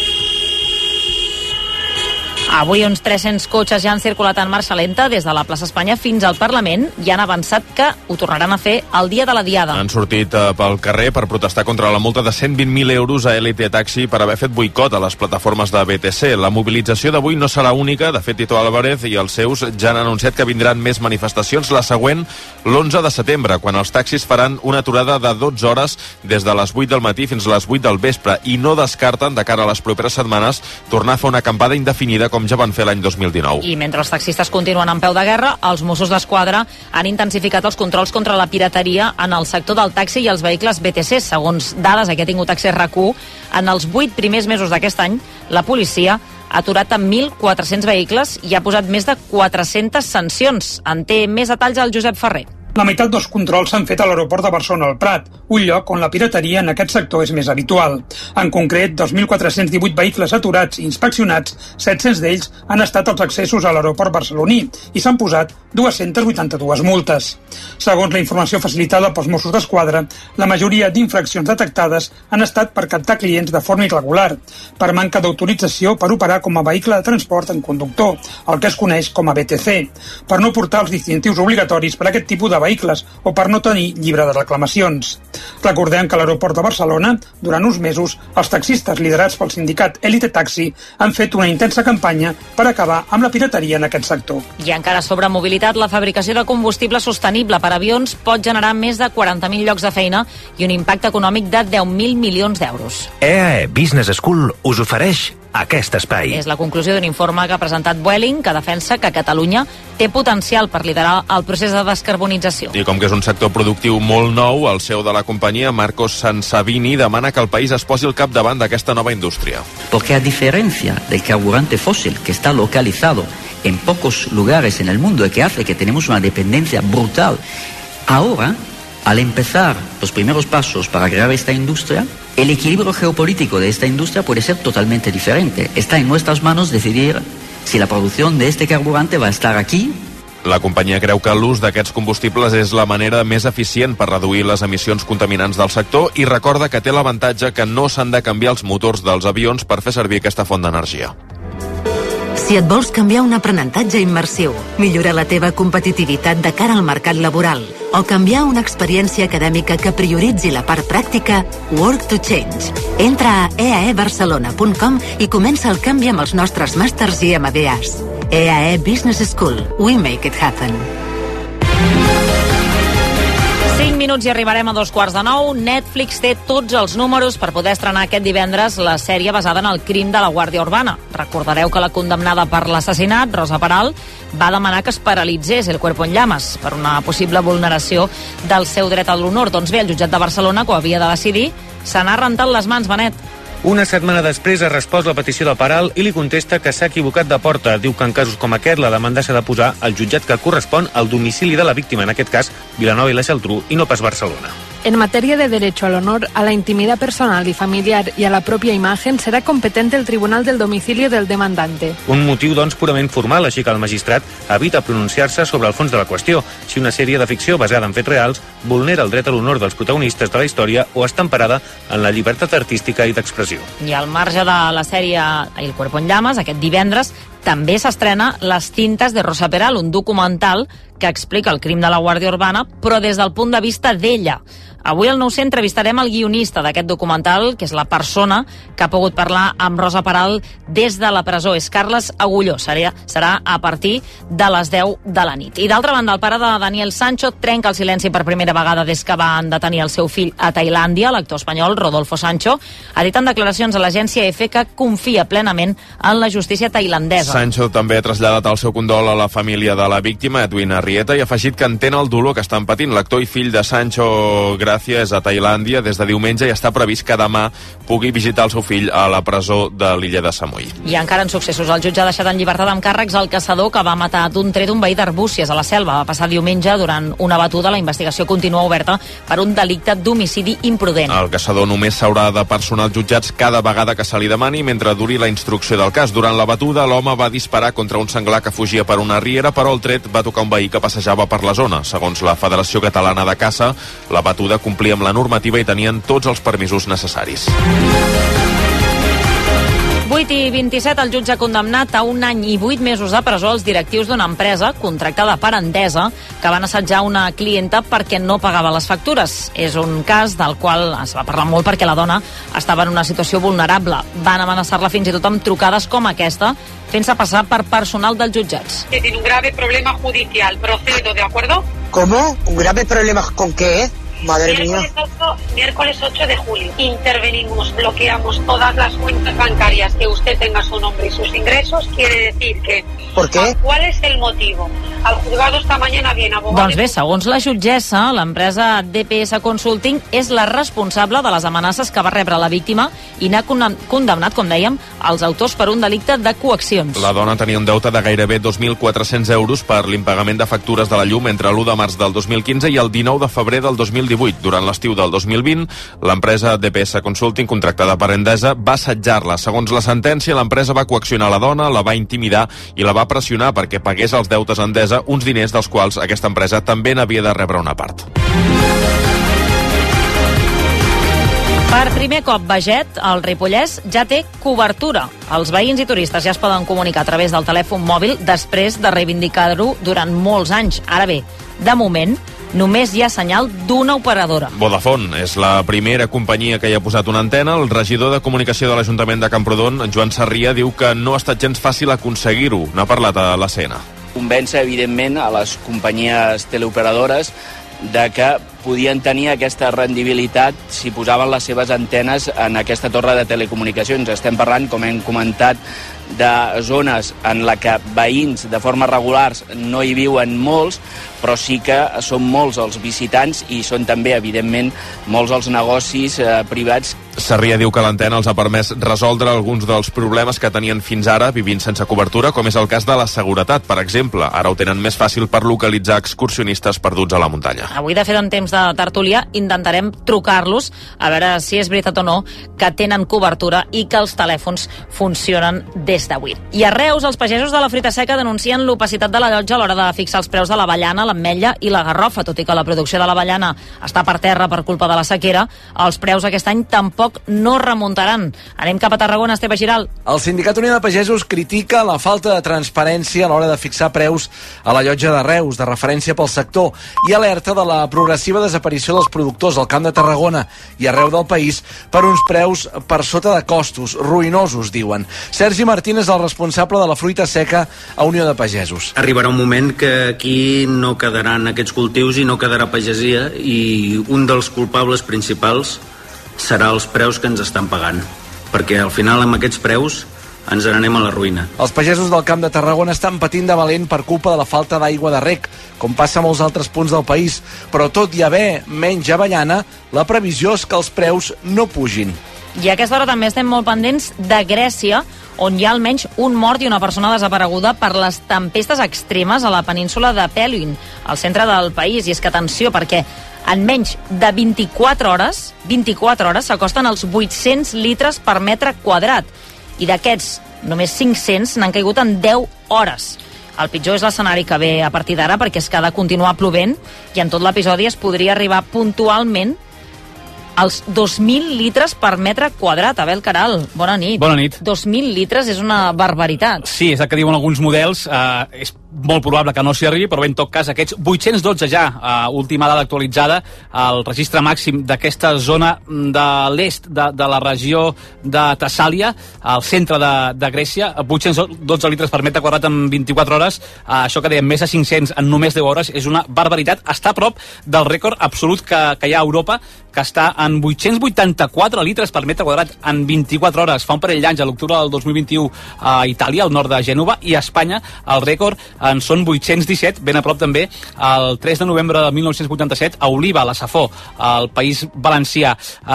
Avui uns tres-cents cotxes ja han circulat en marxa lenta des de la plaça Espanya fins al Parlament i han avançat que ho tornaran a fer el dia de la Diada. Han sortit eh, pel carrer per protestar contra la multa de cent vint mil euros a L T Taxi per haver fet boicot a les plataformes de B T C. La mobilització d'avui no serà única. De fet, Tito Álvarez i els seus ja han anunciat que vindran més manifestacions. La següent, l'onze de setembre, quan els taxis faran una aturada de dotze hores des de les vuit del matí fins a les vuit del vespre i no descarten, de cara a les properes setmanes, tornar a fer una acampada indefinida com ja van fer l'any dos mil dinou. I mentre els taxistes continuen en peu de guerra, els Mossos d'Esquadra han intensificat els controls contra la pirateria en el sector del taxi i els vehicles B T C. Segons dades que ha tingut accés RAC u, en els vuit primers mesos d'aquest any, la policia ha aturat amb mil quatre-cents vehicles i ha posat més de quatre-centes sancions. En té més detalls el Josep Ferrer. La meitat dels controls s'han fet a l'aeroport de Barcelona al Prat, un lloc on la pirateria en aquest sector és més habitual. En concret, dos mil quatre-cents divuit vehicles aturats i inspeccionats, set-cents d'ells han estat als accessos a l'aeroport barceloní i s'han posat dues-centes vuitanta-dues multes. Segons la informació facilitada pels Mossos d'Esquadra, la majoria d'infraccions detectades han estat per captar clients de forma irregular, per manca d'autorització per operar com a vehicle de transport en conductor, el que es coneix com a B T C, per no portar els distintius obligatoris per a aquest tipus de vehicles o per no tenir llibre de reclamacions. Recordem que a l'aeroport de Barcelona, durant uns mesos, els taxistes liderats pel sindicat Elite Taxi han fet una intensa campanya per acabar amb la pirateria en aquest sector. I encara sobre mobilitat, la fabricació de combustible sostenible per avions pot generar més de quaranta mil llocs de feina i un impacte econòmic de deu mil milions d'euros. E A E Business School us ofereix aquest espai. És la conclusió d'un informe que ha presentat Vueling, que defensa que Catalunya té potencial per liderar el procés de descarbonització. I com que és un sector productiu molt nou, el C E O de la companyia, Marcos Sansavini, demana que el país es posi al capdavant d'aquesta nova indústria. Porque a diferencia del carburante fósil, que está localizado en pocos lugares en el mundo y que hace que tenemos una dependencia brutal. Ahora, al empezar los primeros pasos para crear esta industria, el equilibrio geopolítico de esta industria puede ser totalmente diferente. Está en nuestras manos decidir si la producción de este carburante va a estar aquí. La companyia creu que l'ús d'aquests combustibles és la manera més eficient per reduir les emissions contaminants del sector i recorda que té l'avantatge que no s'han de canviar els motors dels avions per fer servir aquesta font d'energia. Si et vols canviar un aprenentatge immersiu, millorar la teva competitivitat de cara al mercat laboral o canviar una experiència acadèmica que prioritzi la part pràctica, Work to Change. Entra a e a e barcelona punt com i comença el canvi amb els nostres màsters i M B As. E A E Business School. We make it happen. cinc minuts i arribarem a dos quarts de nou. Netflix té tots els números per poder estrenar aquest divendres la sèrie basada en el crim de la Guàrdia Urbana. Recordareu que la condemnada per l'assassinat, Rosa Peral, va demanar que es paralitzés El Cuerpo en Llamas per una possible vulneració del seu dret a l'honor. Doncs bé, el jutjat de Barcelona, que ho havia de decidir, se n'ha rentat les mans, Benet. Una setmana després ha respost la petició de Peral i li contesta que s'ha equivocat de porta. Diu que en casos com aquest la demanda s'ha de posar al jutjat que correspon al domicili de la víctima, en aquest cas Vilanova i la Geltrú, i no pas Barcelona. En materia de derecho al honor, a la intimidad personal y familiar y a la propia imagen, será competente el tribunal del domicilio del demandante. Un motiu, doncs, purament formal, així que el magistrat evita pronunciar-se sobre el fons de la qüestió, si una sèrie de ficció basada en fets reals vulnera el dret a l'honor dels protagonistes de la història o està emparada en la llibertat artística i d'expressió. I al marge de la sèrie El Cuerpo en Llamas, aquest divendres també s'estrena Les tintes de Rosa Peral, un documental que explica el crim de la Guàrdia Urbana, però des del punt de vista d'ella. Avui al nou cents entrevistarem el guionista d'aquest documental, que és la persona que ha pogut parlar amb Rosa Peral des de la presó. És Carles Agulló. Serà, serà a partir de les deu de la nit. I d'altra banda, el pare de Daniel Sancho trenca el silenci per primera vegada des que van detenir el seu fill a Tailàndia. L'actor espanyol, Rodolfo Sancho, ha dit en declaracions a l'agència E F E que confia plenament en la justícia tailandesa. Sancho també ha traslladat el seu condol a la família de la víctima, Edwin Arrieta, i ha afegit que entén el dolor que estan patint. L'actor i fill de Sancho Gracia és a Tailàndia des de diumenge i està previst que demà pugui visitar el seu fill a la presó de l'illa de Samui. I encara en successos, el jutge ha deixat en llibertat amb càrrecs el caçador que va matar d'un tret un veí d'Arbúcies a la Selva. Va passar diumenge durant una batuda. La investigació continua oberta per un delicte d'homicidi imprudent. El caçador només s'haurà de personar als jutjats cada vegada que se li demani mentre duri la instrucció del cas. Durant la batuda, l'home va disparar contra un senglar que fugia per una riera, però el tret va tocar un veí que passejava per la zona. Segons la Federació Catalana de Caça, la batuda complia amb la normativa i tenien tots els permisos necessaris. vuit i vint-i-set, el jutge ha condemnat a un any i vuit mesos de presó els directius d'una empresa contractada per Endesa que van assetjar una clienta perquè no pagava les factures. És un cas del qual es va parlar molt perquè la dona estava en una situació vulnerable. Van amenaçar-la fins i tot amb trucades com aquesta, fent-se passar per personal dels jutjats. Tiene un grave problema judicial. Procedo, ¿de acuerdo? ¿Cómo? ¿Un grave problema con qué? Madre miércoles mía. ocho, miércoles ocho de julio. Intervenimos, bloqueamos todas las cuentas bancarias que usted tenga su nombre y sus ingresos. Quiere decir que... ¿Por qué? ¿Cuál es el motivo? Al juzgado esta mañana viene abogado... Doncs bé, segons la jutgessa, l'empresa D P S Consulting és la responsable de les amenaces que va rebre la víctima i n'ha condemnat, com dèiem, els autors per un delicte de coaccions. La dona tenia un deute de gairebé dos mil quatre-cents euros per l'impagament de factures de la llum entre l'u de març del dos mil quinze i el dinou de febrer del dos mil divuit. Durant l'estiu del dos mil vint, l'empresa D P S Consulting, contractada per Endesa, va assetjar-la. Segons la sentència, l'empresa va coaccionar la dona, la va intimidar i la va pressionar perquè pagués els deutes a Endesa, uns diners dels quals aquesta empresa també n'havia de rebre una part. Per primer cop, Beget, el Ripollès, ja té cobertura. Els veïns i turistes ja es poden comunicar a través del telèfon mòbil després de reivindicar-ho durant molts anys. Ara bé, de moment, només hi ha senyal d'una operadora. Vodafone és la primera companyia que hi ha posat una antena. El regidor de comunicació de l'Ajuntament de Camprodon, Joan Sarria, diu que no ha estat gens fàcil aconseguir-ho. N'ha parlat a l'A C N. Convèncer, evidentment, a les companyies teleoperadores de que podien tenir aquesta rendibilitat si posaven les seves antenes en aquesta torre de telecomunicacions. Estem parlant, com hem comentat, de zones en la que veïns de forma regulars no hi viuen molts, però sí que són molts els visitants i són també, evidentment, molts els negocis eh, privats. Sarrià diu que l'antena els ha permès resoldre alguns dels problemes que tenien fins ara vivint sense cobertura, com és el cas de la seguretat, per exemple. Ara ho tenen més fàcil per localitzar excursionistes perduts a la muntanya. Avui, de fet, en temps de tertúlia, intentarem trucar-los a veure si és veritat o no que tenen cobertura i que els telèfons funcionen des d'avui. I a Reus, els pagesos de la fruita seca denuncien l'opacitat de la llotja a l'hora de fixar els preus de l'avellana, l'ametlla i la garrofa. Tot i que la producció de l'avellana està per terra per culpa de la sequera, els preus aquest any tampoc no remuntaran. Anem cap a Tarragona, Esteve Giral. El Sindicat Unió de Pagesos critica la falta de transparència a l'hora de fixar preus a la llotja de Reus, de referència pel sector, i alerta de la progressiva desaparició dels productors al Camp de Tarragona i arreu del país per uns preus per sota de costos, ruïnosos, diuen. Sergi Martín és el responsable de la fruita seca a Unió de Pagesos. Arribarà un moment que aquí no quedaran aquests cultius i no quedarà pagesia, i un dels culpables principals serà els preus que ens estan pagant, perquè al final amb aquests preus ens n'anem a la ruïna. Els pagesos del Camp de Tarragona estan patint de valent per culpa de la falta d'aigua de rec, com passa a molts altres punts del país, però tot i haver menys avellana, la previsió és que els preus no pugin. I a aquesta hora també estem molt pendents de Grècia, on hi ha almenys un mort i una persona desapareguda per les tempestes extremes a la península de Pelion, al centre del país. I és que atenció, perquè en menys de vint-i-quatre hores, vint-i-quatre hores s'acosten als vuit-cents litres per metre quadrat. I d'aquests, només cinc-cents n'han caigut en deu hores. El pitjor és l'escenari que ve a partir d'ara, perquè és que ha de continuar plovent i en tot l'episodi es podria arribar puntualment als dos mil litres per metre quadrat. Abel Caral, bona nit. Bona nit. dos mil litres és una barbaritat. Sí, és el que diuen alguns models. Eh, és molt probable que no s'hi arribi, però bé, en tot cas, aquests vuit-cents dotze ja, eh, última dada actualitzada, el registre màxim d'aquesta zona de l'est de, de la regió de Tessàlia, al centre de, de Grècia, vuit-cents dotze litres per metre quadrat en vint-i-quatre hores, eh, això que dèiem, més de cinc-cents en només deu hores, és una barbaritat. Està a prop del rècord absolut que, que hi ha a Europa, que està en vuit-cents vuitanta-quatre litres per metre quadrat en vint-i-quatre hores. Fa un parell d'anys, a l'octubre del dos mil vint-i-u, a Itàlia, al nord de Gènova, i a Espanya el rècord en són vuit-cents disset, ben a prop també, el tres de novembre de mil nou-cents vuitanta-set, a Oliva, a la Safor, al País Valencià.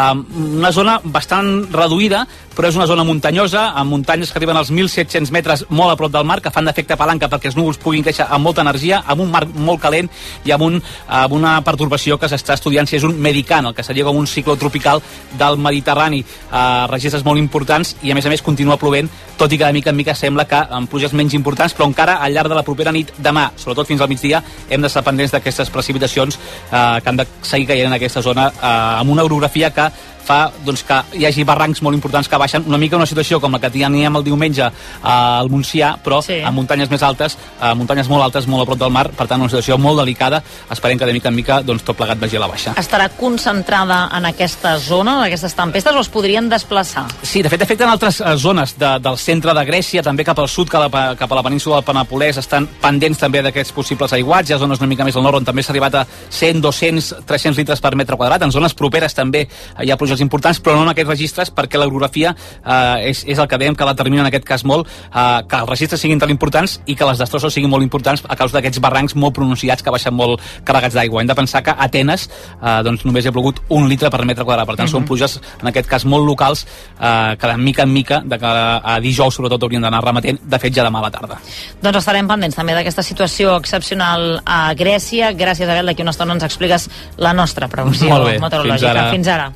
Una zona bastant reduïda, però és una zona muntanyosa, amb muntanyes que arriben als mil set-cents metres molt a prop del mar, que fan d'efecte palanca perquè els núvols puguin créixer amb molta energia, amb un mar molt calent i amb, un, amb una pertorbació que s'està estudiant si és un medicant, el que seria com un cicló tropical del Mediterrani. Uh, registres molt importants i a més a més continua plovent, tot i que de mica en mica sembla que amb pluges menys importants, però encara al llarg de la propera nit, demà, sobretot fins al migdia, hem d'estar pendents d'aquestes precipitacions uh, que han de seguir caient en aquesta zona, uh, amb una orografia que fa doncs, que hi hagi barrancs molt importants que baixen, una mica una situació com la que teníem el diumenge al Montsià, però sí, en muntanyes més altes, a muntanyes molt altes, molt a prop del mar, per tant una situació molt delicada. Esperem que de mica en mica doncs, tot plegat vagi a la baixa. Estarà concentrada en aquesta zona, en aquestes tempestes, o es podrien desplaçar? Sí, de fet afecten altres uh, zones de, del centre de Grècia, també cap al sud, cap a la, cap a la península del Penedès, estan pendents també d'aquests possibles aiguats. Hi ha zones una mica més al nord on també s'ha arribat a cent, dos-cents, tres-cents litres per metre quadrat. En zones properes també hi ha pluges importants, però no en aquests registres, perquè l'orografia eh, és, és el que dèiem que la determina en aquest cas molt, eh, que els registres siguin tan importants i que les destrosses siguin molt importants a causa d'aquests barrancs molt pronunciats que baixen molt carregats d'aigua. Hem de pensar que a Atenes eh, doncs només hi ha plogut un litre per metre quadrat, per tant uh-huh. són pluges en aquest cas molt locals, eh, que de mica en mica, de cara a dijous sobretot haurien d'anar remetent, de fet ja demà a la tarda. Doncs estarem pendents també d'aquesta situació excepcional a Grècia. Gràcies, Abel, d'aquí una estona ens expliques la nostra previsió meteorològica. Fins ara.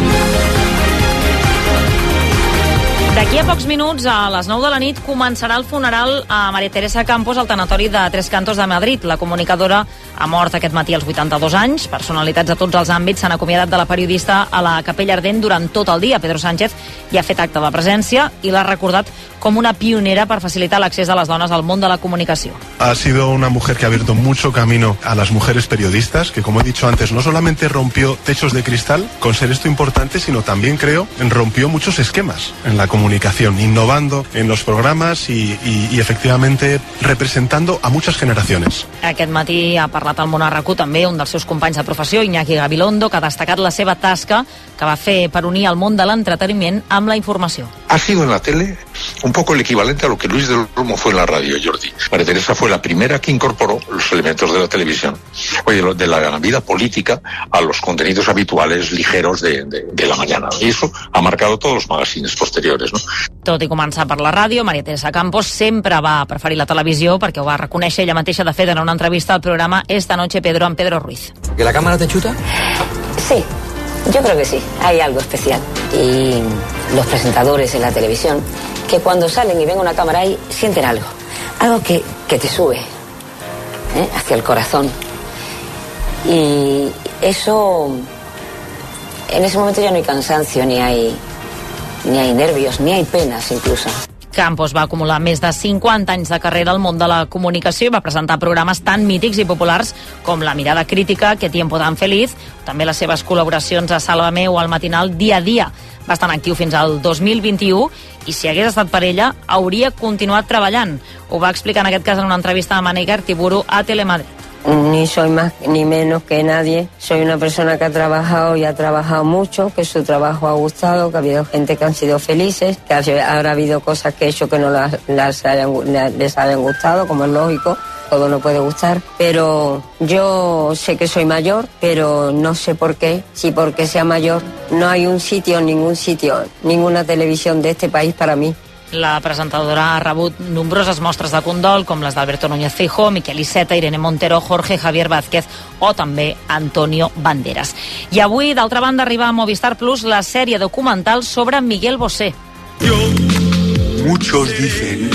D'aquí a pocs minuts, a les nou de la nit, començarà el funeral a María Teresa Campos al tanatori de Tres Cantos de Madrid. La comunicadora ha mort aquest matí als vuitanta-dos anys. Personalitats a tots els àmbits s'han acomiadat de la periodista a la Capella Ardent durant tot el dia. Pedro Sánchez hi ha fet acte de presència i l'ha recordat com una pionera per facilitar l'accés de les dones al món de la comunicació. Ha sido una mujer que ha abierto mucho camino a las mujeres periodistas, que como he dicho antes, no solamente rompió techos de cristal con ser esto importante, sino también, creo, rompió muchos esquemas en la comunicación, innovando en los programas y, y, y efectivamente representando a muchas generaciones. Aquest matí ha parlat al Món a RAC u també un dels seus companys de professió, Iñaki Gabilondo, que ha destacat la seva tasca que va fer per unir el món de l'entreteniment amb la informació. Ha sido en la tele un poco el equivalente a lo que Luis del Olmo fue en la radio, Jordi. María Teresa fue la primera que incorporó los elementos de la televisión, oye, de la vida política a los contenidos habituales, ligeros de, de, de la mañana. Y eso ha marcado todos los magazines posteriores, ¿no? Tot i començar per la ràdio, María Teresa Campos sempre va preferir la televisió perquè ho va reconèixer ella mateixa, de fet, en una entrevista al programa Esta Noche Pedro amb Pedro Ruiz. ¿Que la cámara te chuta? Sí, yo creo que sí, hay algo especial. Y los presentadores en la televisión, que cuando salen y ven una cámara ahí, sienten algo. Algo que, que te sube, ¿eh? Hacia el corazón. Y eso, en ese momento ya no hay cansancio, ni hay, ni hay nervios, ni hay penas incluso. Campos va acumular més de cinquanta anys de carrera al món de la comunicació i va presentar programes tan mítics i populars com La Mirada Crítica, Que Tiempo Tan Feliz, també les seves col·laboracions a Sálvame o al matinal Dia a Dia. Va estar en actiu fins al dos mil vint-i-u i si hagués estat per ella, hauria continuat treballant. Ho va explicar en aquest cas en una entrevista a Manegar Tiburu a Telemadrid. Ni soy más ni menos que nadie. Soy una persona que ha trabajado y ha trabajado mucho, que su trabajo ha gustado, que ha habido gente que han sido felices, que habrá habido cosas que he hecho que no las, las hayan, les hayan gustado, como es lógico. Todo no puede gustar, pero yo sé que soy mayor, pero no sé por qué. Si porque sea mayor, no hay un sitio, ningún sitio, ninguna televisión de este país para mí. La presentadora ha rebut nombroses mostres de condol, com les d'Alberto Núñez Feijóo, Miquel Iceta, Irene Montero, Jorge Javier Vázquez o també Antonio Banderas. I avui, d'altra banda, arriba a Movistar Plus la sèrie documental sobre Miguel Bosé. Muchos dicen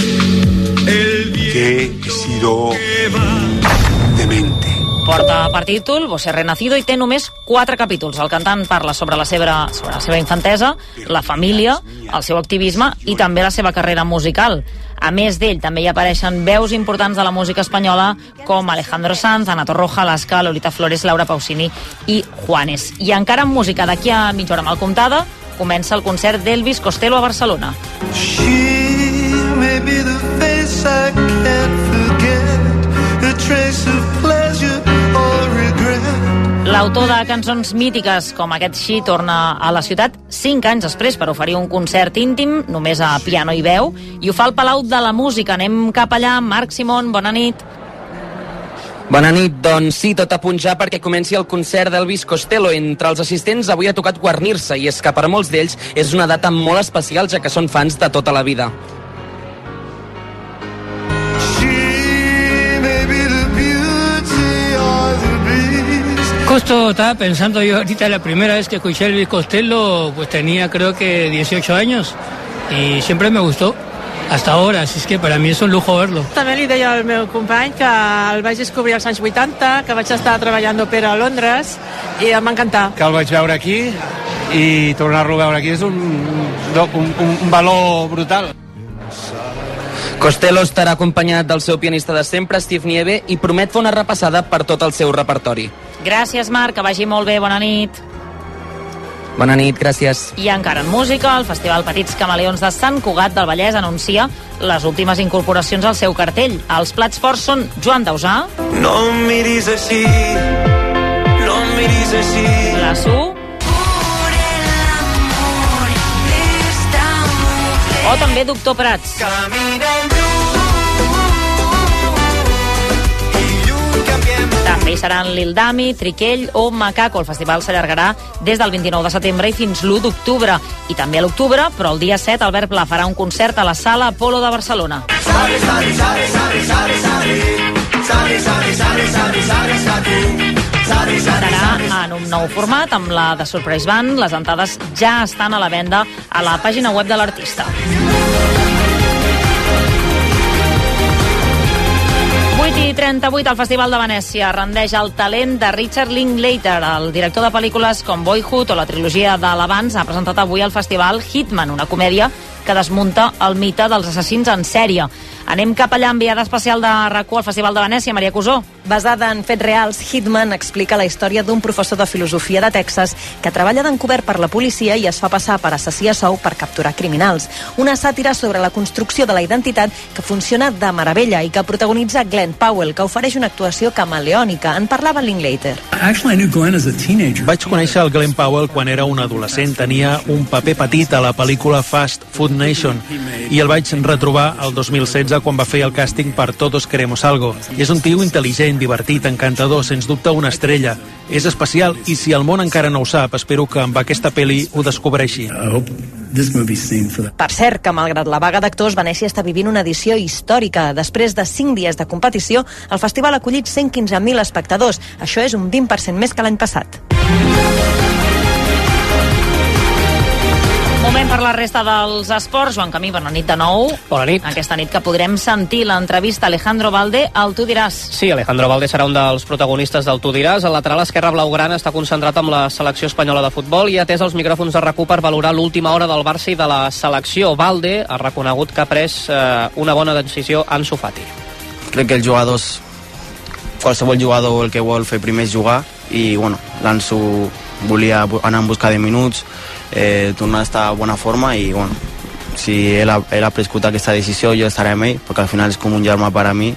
que he sido demente. Porta per títol Bosé Renacido i té només quatre capítols. El cantant parla sobre la seva, sobre la seva infantesa, la família, el seu activisme i també la seva carrera musical. A més d'ell, també hi apareixen veus importants de la música espanyola com Alejandro Sanz, Ana Torroja, Lasca, Lolita Flores, Laura Pausini i Juanes. I encara en música, d'aquí a mitja hora mal comptada, comença el concert d'Elvis Costello a Barcelona. She may be the face I can't forget, a trace of pleasure or regret. L'autor de cançons mítiques com aquest She torna a la ciutat cinc anys després per oferir un concert íntim, només a piano i veu, i ho fa al Palau de la Música. Anem cap allà. Marc Simón, bona nit. Bona nit, doncs sí, tot a punt ja perquè comenci el concert d'Elvis Costello. Entre els assistents avui ha tocat guarnir-se, i és que per a molts d'ells és una data molt especial, ja que són fans de tota la vida. Justo estaba pensando yo ahorita, la primera vez que escuché Elvis Costello, pues tenía creo que dieciocho años y siempre me gustó. Hasta ahora, así es que para mí és un lujo verlo. També li deia al meu company que el vaig descobrir als anys vuitanta, que vaig estar treballant d'òpera a Londres i em va encantar. Que el vaig veure aquí i tornar-lo a veure aquí és un, un, un, un valor brutal. Costello estarà acompanyat del seu pianista de sempre, Steve Nieve, i promet fer una repassada per tot el seu repertori. Gràcies, Marc, que vagi molt bé, bona nit. Bona nit, gràcies. I encara en música, el Festival Petits Camaleons de Sant Cugat del Vallès anuncia les últimes incorporacions al seu cartell. Els plats forts són Joan Dausà, No em miris així, no em miris així. La Su, o també Doctor Prats. També hi seran Lil Dami, Triquell o Macaco. El festival s'allargarà des del vint-i-nou de setembre i fins l'u d'octubre. I també a l'octubre, però el dia set, Albert Pla farà un concert a la Sala Apolo de Barcelona. Serà en un nou format, amb la de Surprise Band. Les entrades ja estan a la venda a la pàgina web de l'artista. vuit i trenta-vuit, el Festival de Venècia rendeix el talent de Richard Linklater. El director de pel·lícules com Boyhood o la trilogia de l'Abans ha presentat avui al festival Hitman, una comèdia que desmunta el mite dels assassins en sèrie. Anem cap allà, enviada especial de RAC u al Festival de Venècia, Maria Cusó. Basada en fets reals, Hitman explica la història d'un professor de filosofia de Texas que treballa d'encobert per la policia i es fa passar per assassí a sou per capturar criminals. Una sàtira sobre la construcció de la identitat que funciona de meravella i que protagonitza Glenn Powell, que ofereix una actuació camaleònica. En parlava Linklater. Vaig conèixer el Glenn Powell quan era un adolescent. Tenia un paper petit a la pel·lícula Fast Food Nation i el vaig retrobar el dos mil setze quan va fer el càsting per Todos Queremos Algo. És un tio intel·ligent, divertit, encantador, sens dubte una estrella. És especial i si el món encara no ho sap, espero que amb aquesta pel·li ho descobreixi. Per cert, que malgrat la vaga d'actors, Venècia està vivint una edició històrica. Després de cinc dies de competició, el festival ha acollit cent quinze mil espectadors. Això és un vint per cent més que l'any passat. Moment per la resta dels esports. Joan Camí, bona nit de nou. Bona nit. Aquesta nit que podrem sentir l'entrevista a Alejandro Valde al Tu diràs. Sí, Alejandro Valde serà un dels protagonistes del Tu diràs. El lateral esquerre blaugrana està concentrat amb la selecció espanyola de futbol i ha atès els micròfons de R A C U per valorar l'última hora del Barça i de la selecció. Valde ha reconegut que ha pres eh, una bona decisió Ansu Fati. Crec que els jugadors, qualsevol jugador el que vol fer primer és jugar i bueno, l'Ansu volia anar en busca de minuts, eh, tornar a estar a bona forma i bueno, si ell ha, ell ha prescut aquesta decisió jo estaré amb ell perquè al final és com un germà per a mi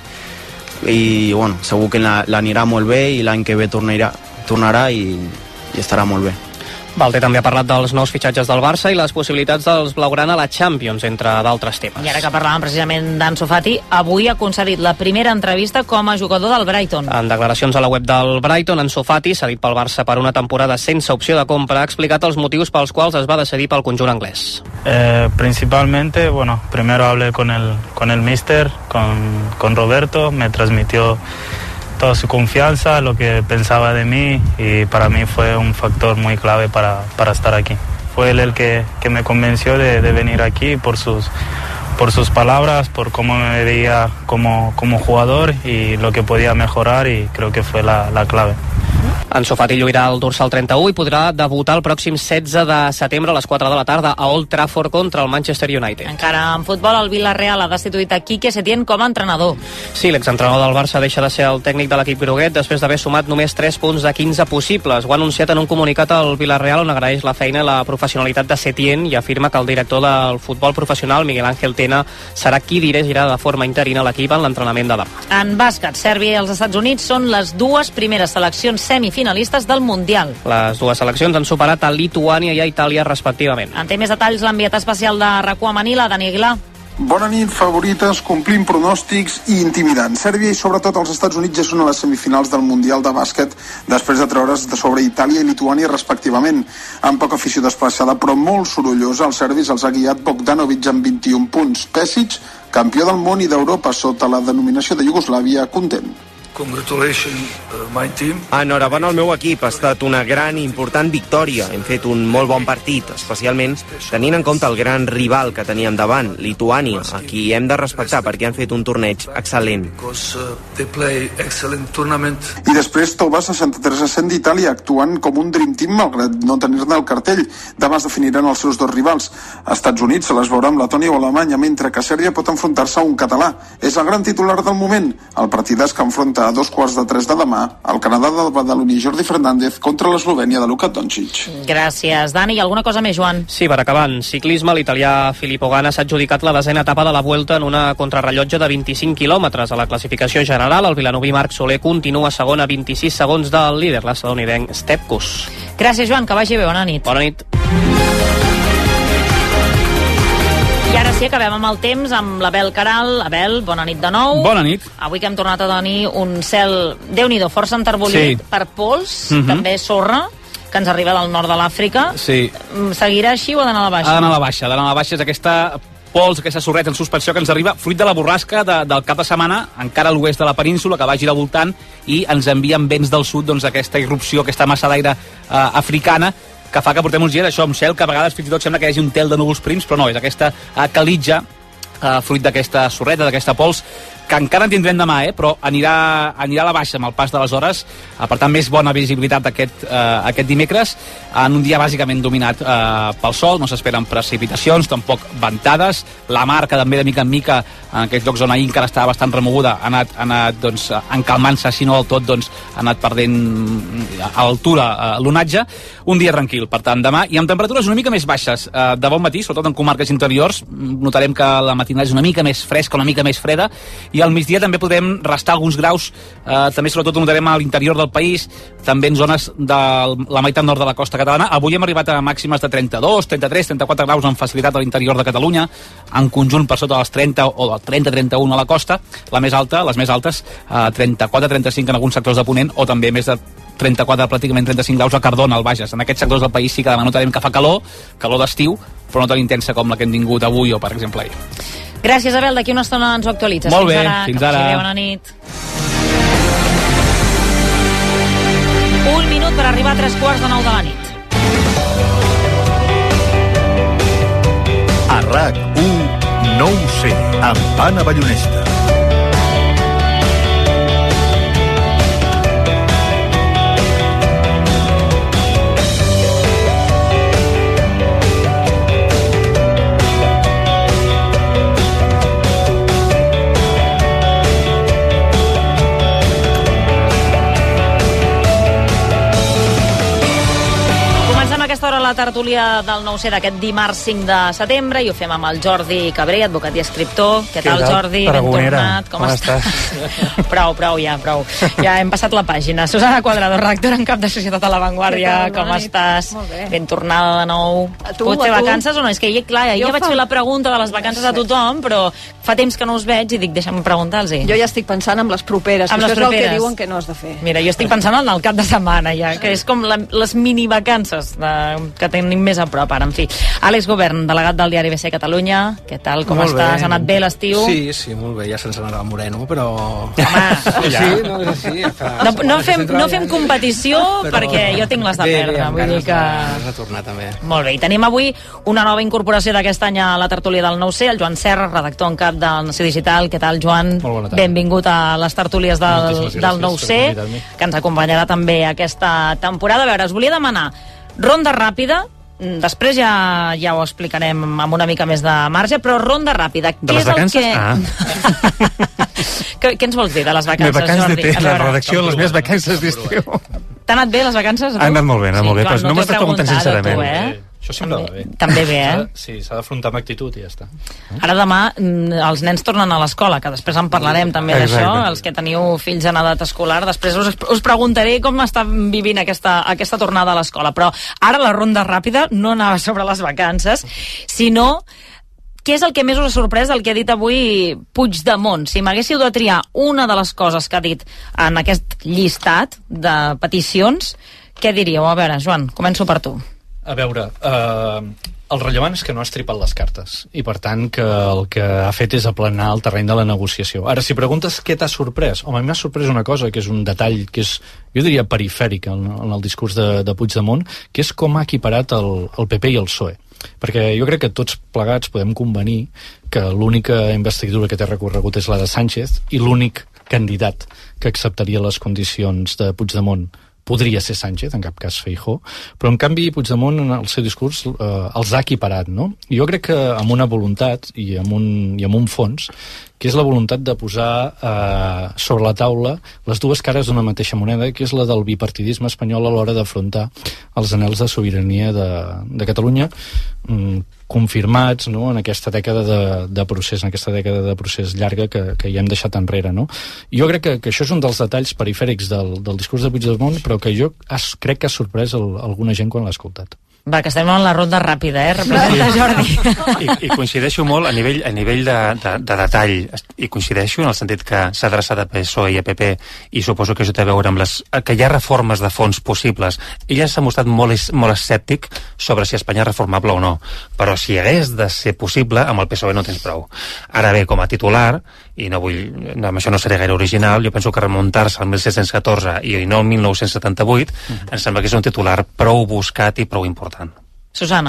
i bueno, segur que l'anirà molt bé i l'any que ve tornarà, tornarà i, i estarà molt bé. Valde també ha parlat dels nous fitxatges del Barça i les possibilitats dels blaugrana a la Champions, entre d'altres temes. I ara que parlàvem precisament d'Ansu Fati, avui ha concedit la primera entrevista com a jugador del Brighton. En declaracions a la web del Brighton, Ansu Fati, cedit pel Barça per una temporada sense opció de compra, ha explicat els motius pels quals es va decidir pel conjunt anglès. Eh, principalmente, bueno, primero hablé con el, con el míster, con, con Roberto, me transmitió toda su confianza, lo que pensaba de mí y para mí fue un factor muy clave para, para estar aquí. Fue él el que, que me convenció de, de venir aquí por sus, por sus palabras, por cómo me veía como, como jugador y lo que podía mejorar y creo que fue la, la clave. Ansu Fati lluirà al dorsal trenta-u i podrà debutar el pròxim setze de setembre a les quatre de la tarda a Old Trafford contra el Manchester United. Encara en futbol, el Villarreal ha destituït a Quique Setién com a entrenador. Sí, l'exentrenador del Barça deixa de ser el tècnic de l'equip groguet després d'haver sumat només tres punts de quinze possibles. Ho ha anunciat en un comunicat al Villarreal on agraeix la feina i la professionalitat de Setién i afirma que el director del futbol professional, Miguel Ángel Tena, serà qui dirigirà de forma interina l'equip en l'entrenament de demà. En bàsquet, Sèrbia i els Estats Units són les dues primeres seleccions semifinalistes del Mundial. Les dues seleccions han superat a Lituània i a Itàlia respectivament. En té més detalls l'enviat especial de R A C U a Manila, Dani Aguilar. Bona nit, favorites, complint pronòstics i intimidant. Sèrbia i sobretot els Estats Units ja són a les semifinals del Mundial de bàsquet després de treure's de sobre Itàlia i Lituània respectivament. Amb poca afició desplaçada però molt sorollosa, els serbis els ha guiat Bogdanovic amb vint-i-un punts. Pesic, campió del món i d'Europa sota la denominació de Iugoslàvia, content. Congratulations, uh, my team. Enhorabona al meu equip, ha estat una gran i important victòria. Hem fet un molt bon partit, especialment tenint en compte el gran rival que teníem davant, Lituània, a qui hem de respectar perquè han fet un torneig excel·lent. Because, uh, they play excellent tournament. I després Tova seixanta-tres a cent d'Itàlia, actuant com un Dream Team malgrat no tenir-ne el cartell. Demà es definiran els seus dos rivals. A Estats Units se les veurà amb Letònia o Alemanya, mentre que Sèrbia pot enfrontar-se a un català. És el gran titular del moment, el partidàs que enfronta a dos quarts de tres de demà el Canadà del Badaloni Jordi Fernández contra l'Eslovènia de Luka Doncic. Gràcies, Dani. I alguna cosa més, Joan? Sí, per acabar, en ciclisme, l'italià Filippo Ganna s'ha adjudicat la desena etapa de la Vuelta en una contrarrellotge de vint-i-cinc quilòmetres. A la classificació general, el vilanoví Marc Soler continua segon a vint-i-sis segons del líder, l'estadounidenc Step Kuss. Gràcies, Joan, que vagi bé. Bona nit. Bona nit. I ara sí, acabem amb el temps, amb l'Abel Caral. Abel, bona nit de nou. Bona nit. Avui que hem tornat a tenir un cel, Déu-n'hi-do, força enterbolit, sí, per pols, uh-huh, també sorra, que ens arriba del nord de l'Àfrica. Sí. Seguirà així o ha d'anar a la baixa? Ha d'anar a la baixa, ha d'anar a la baixa. És aquesta pols, aquesta sorreta en suspensió que ens arriba fruit de la borrasca de, del cap de setmana, encara a l'oest de la península, que va girar voltant i ens envien vents del sud, doncs, aquesta irrupció, aquesta massa d'aire eh, africana, que fa que portem uns dies això amb cel, que a vegades fins i tot sembla que hi hagi un tel de núvols prims, però no, és aquesta uh, calitja, uh, fruit d'aquesta sorreta, d'aquesta pols, que encara en tindrem demà, eh? Però anirà, anirà a la baixa amb el pas de les hores, eh, per tant més bona visibilitat aquest, eh, aquest dimecres, en un dia bàsicament dominat eh, pel sol, no s'esperen precipitacions, tampoc ventades, la mar que també de mica en mica en aquells llocs on ahir encara estava bastant remoguda ha anat, ha anat doncs, encalmant-se, si no del tot doncs, ha anat perdent a altura eh, l'onatge, un dia tranquil per tant demà, i amb temperatures una mica més baixes eh, de bon matí, sobretot en comarques interiors notarem que la matinada és una mica més fresca, una mica més freda, i al migdia també podem restar alguns graus, eh, també sobretot ho notarem a l'interior del país, també en zones de la meitat nord de la costa catalana. Avui hem arribat a màximes de trenta-dos, trenta-tres, trenta-quatre graus amb facilitat a l'interior de Catalunya, en conjunt per sota dels trenta o del trenta a trenta-un a la costa, la més alta, les més altes, eh, trenta-quatre a trenta-cinc en alguns sectors de Ponent, o també més de trenta-quatre, pràcticament trenta-cinc graus a Cardona, al Bages. En aquests sectors del país sí que demà notarem que fa calor, calor d'estiu, però no tan intensa com la que hem tingut avui o, per exemple, ahir. Gràcies, Abel. D'aquí una estona ens ho actualitzes. Molt bé, fins ara. fins ara. Que bona nit. Un minut per arribar a tres quarts de nou de la nit. A RAC u, no ho sé, amb Anna Ballonesta. La tertúlia del nou C d'aquest dimarts cinc de setembre, i ho fem amb el Jordi Cabré, advocat i escriptor. Què tal, Jordi? Ben tornat. Com, Com estàs? estàs? Prou, prou, ja, prou. Ja hem passat la pàgina. Susana Cuadrado, redactora en cap de Societat a la Vanguardia. Com estàs? Molt bé. Ben tornada de nou. A tu, Pots fer vacances o no? És que, clar, ahir ja vaig fa... fer la pregunta de les vacances a tothom, però fa temps que no us veig i dic, deixa'm preguntar-los. Jo ja estic pensant en les properes, amb que les això és properes. el que diuen que no has de fer. Mira, jo estic pensant en el cap de setmana, ja, que és com la, les mini vacances de, que tenim més a prop ara. En fi, Àlex Govern, delegat del diari B C Catalunya, què tal, com molt estàs? Bé. Ha anat bé l'estiu? Sí, sí, molt bé, ja se'ns anarà el moreno, però... Home, sí, no, és així. No, no, fem, no fem competició, però... perquè jo tinc les de perdre. Vull dir que... De tornar, també. Molt bé, i tenim avui una nova incorporació d'aquest any a la tertúlia del nou C, el Joan Serra, redactor en cap del Nació Digital. Què tal, Joan? Molt bona tarda. Benvingut a les tertúlies del, del nou C, que ens acompanyarà també aquesta temporada. A veure, us volia demanar ronda ràpida, després ja, ja ho explicarem amb una mica més de marge, però ronda ràpida. De les vacances? Que... Ah. què, què ens vols dir de les vacances, vacances Jordi? De la redacció de les meves vacances d'estiu. T'ha anat bé les vacances? Ha anat molt bé, ha anat molt bé, però no m'estàs preguntant sincerament. Tu, eh? Això sempre va bé. També bé, eh? Sí, s'ha d'afrontar amb actitud i ja està. Ara demà els nens tornen a l'escola, que després en parlarem també d'això, els que teniu fills en edat escolar. Després us, us preguntaré com està vivint aquesta, aquesta tornada a l'escola. Però ara la ronda ràpida no anava sobre les vacances, sinó què és el que més us ha sorprès del que ha dit avui Puigdemont? Si m'haguéssiu de triar una de les coses que ha dit en aquest llistat de peticions, què diríeu? A veure, Joan, començo per tu. A veure, eh, el rellevant és que no ha estripat les cartes i per tant que el que ha fet és aplanar el terreny de la negociació. Ara, si preguntes què t'ha sorprès, home, m'ha sorprès una cosa que és un detall que és, jo diria, perifèric en, en el discurs de, de Puigdemont, que és com ha equiparat el, el P P i el P S O E. Perquè jo crec que tots plegats podem convenir que l'única investidura que té recorregut és la de Sánchez i l'únic candidat que acceptaria les condicions de Puigdemont podria ser Sánchez, en cap cas Feijóo, però en canvi Puigdemont en el seu discurs eh, els ha equiparat, no? I jo crec que amb una voluntat i amb un, i amb un fons, que és la voluntat de posar eh, sobre la taula les dues cares d'una mateixa moneda, que és la del bipartidisme espanyol a l'hora d'afrontar els anhels de sobirania de, de Catalunya, mm, confirmats, no?, en aquesta dècada de, de procés, en aquesta dècada de procés llarga que, que ja hem deixat enrere, no? I jo crec que, que això és un dels detalls perifèrics del, del discurs de Puigdemont, però que jo has, crec que ha sorprès el, alguna gent quan l'ha escoltat. Va, que estem en la ronda ràpida, eh? Representa Jordi. I, i coincideixo molt a nivell, a nivell de, de, de detall, i coincideixo en el sentit que s'ha adreçat a P S O E i a P P, i suposo que això té a veure amb les... que hi ha reformes de fons possibles. Ell s'ha mostrat molt, molt escèptic sobre si Espanya és reformable o no, però si hagués de ser possible, amb el P S O E no tens prou. Ara bé, com a titular, i no vull, no, amb això no seré gaire original, jo penso que remuntar-se al mil set-cents catorze i no al mil nou-cents setanta-vuit, mm. em sembla que és un titular prou buscat i prou important. Susana.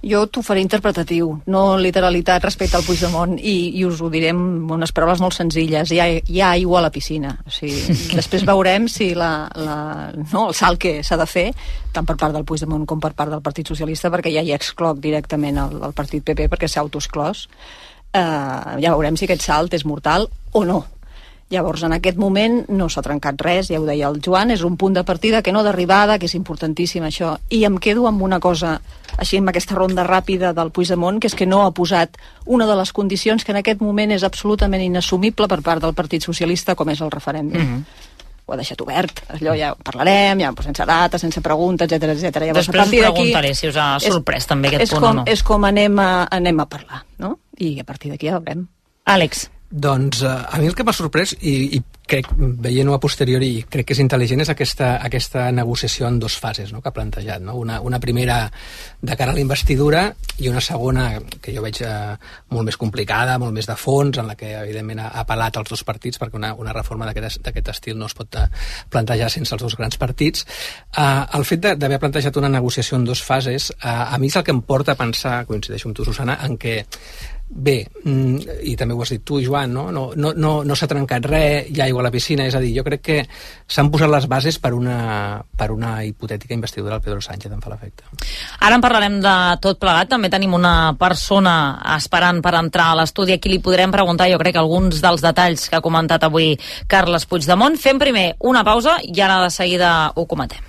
Jo t'ho faré interpretatiu, no literalitat respecte al Puigdemont, i, i us ho diré amb unes paraules molt senzilles. Hi ha, hi ha aigua a la piscina. O sigui, després veurem si la, la, no, el salt que s'ha de fer, tant per part del Puigdemont com per part del Partit Socialista, perquè ja hi excloc directament el, el partit P P perquè s'ha autoexclòs. Uh, ja veurem si aquest salt és mortal o no. Llavors, en aquest moment no s'ha trencat res, ja ho deia el Joan, és un punt de partida que no d'arribada, que és importantíssim això. I em quedo amb una cosa, així amb aquesta ronda ràpida del Puigdemont, que és que no ha posat una de les condicions que en aquest moment és absolutament inassumible per part del Partit Socialista, com és el referèndum. Mm-hmm. Ho ha deixat obert, allò ja parlarem, ja sense data, sense pregunta, etcètera, etcètera. Llavors, després us preguntaré si us ha sorprès és, també aquest punt com, o no. És com anem a, anem a parlar, no? I a partir d'aquí ja veurem. Àlex. Doncs uh, a mi el que m'ha sorprès, i, i crec, veient-ho a posteriori, i crec que és intel·ligent, és aquesta, aquesta negociació en dos fases, no?, que ha plantejat, no? Una, una primera de cara a la investidura i una segona que jo veig uh, molt més complicada, molt més de fons, en la que evidentment ha apel·lat als dos partits, perquè una, una reforma d'aquest estil no es pot uh, plantejar sense els dos grans partits. Uh, el fet d'haver plantejat una negociació en dos fases, uh, a mi és el que em porta a pensar, coincideixo amb tu, Susana, en què bé, i també ho has dit tu, Joan, no, no, no, no, no s'ha trencat res, hi ha aigua a la piscina, és a dir, jo crec que s'han posat les bases per una, per una hipotètica investidura del Pedro Sánchez, em fa l'efecte. Ara en parlarem de tot plegat, també tenim una persona esperant per entrar a l'estudi, a qui li podrem preguntar, jo crec, alguns dels detalls que ha comentat avui Carles Puigdemont. Fem primer una pausa i ara de seguida ho comentem.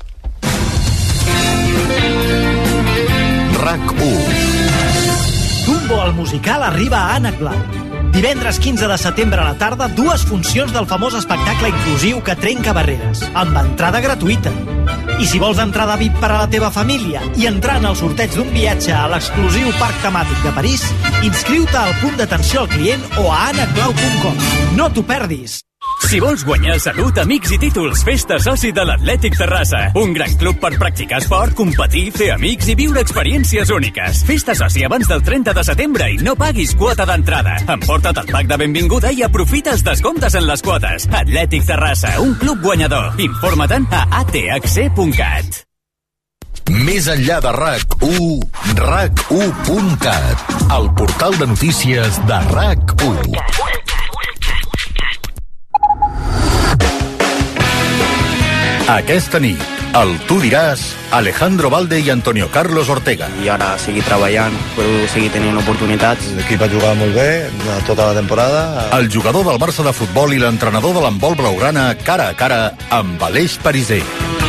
RAC u. Dumbo, el musical, arriba a Ànec Blau. Divendres quinze de setembre a la tarda, dues funcions del famós espectacle inclusiu que trenca barreres, amb entrada gratuïta. I si vols entrada V I P per a la teva família i entrar en el sorteig d'un viatge a l'exclusiu parc temàtic de París, inscriu-te al punt d'atenció al client o a ànec blau punt com. No t'ho perdis! Si vols guanyar salut, amics i títols, fes-te soci de l'Atlètic Terrassa. Un gran club per practicar esport, competir, fer amics i viure experiències úniques. Fes-te soci abans del trenta de setembre i no paguis quota d'entrada. Emporta't el pack de benvinguda i aprofita els descomptes en les quotes. Atlètic Terrassa, un club guanyador. Informa-te'n a a t h c punt cat. Més enllà de RAC u, rac u punt cat, el portal de notícies de RAC u. Aquesta nit, el Tu diràs, Alejandro Valde i Antonio Carlos Ortega. I ara seguir treballant, però seguir tenint oportunitats. L'equip ha jugat molt bé tota la temporada. El jugador del Barça de futbol i l'entrenador de l'handbol blaugrana cara a cara amb Aleix Pariser.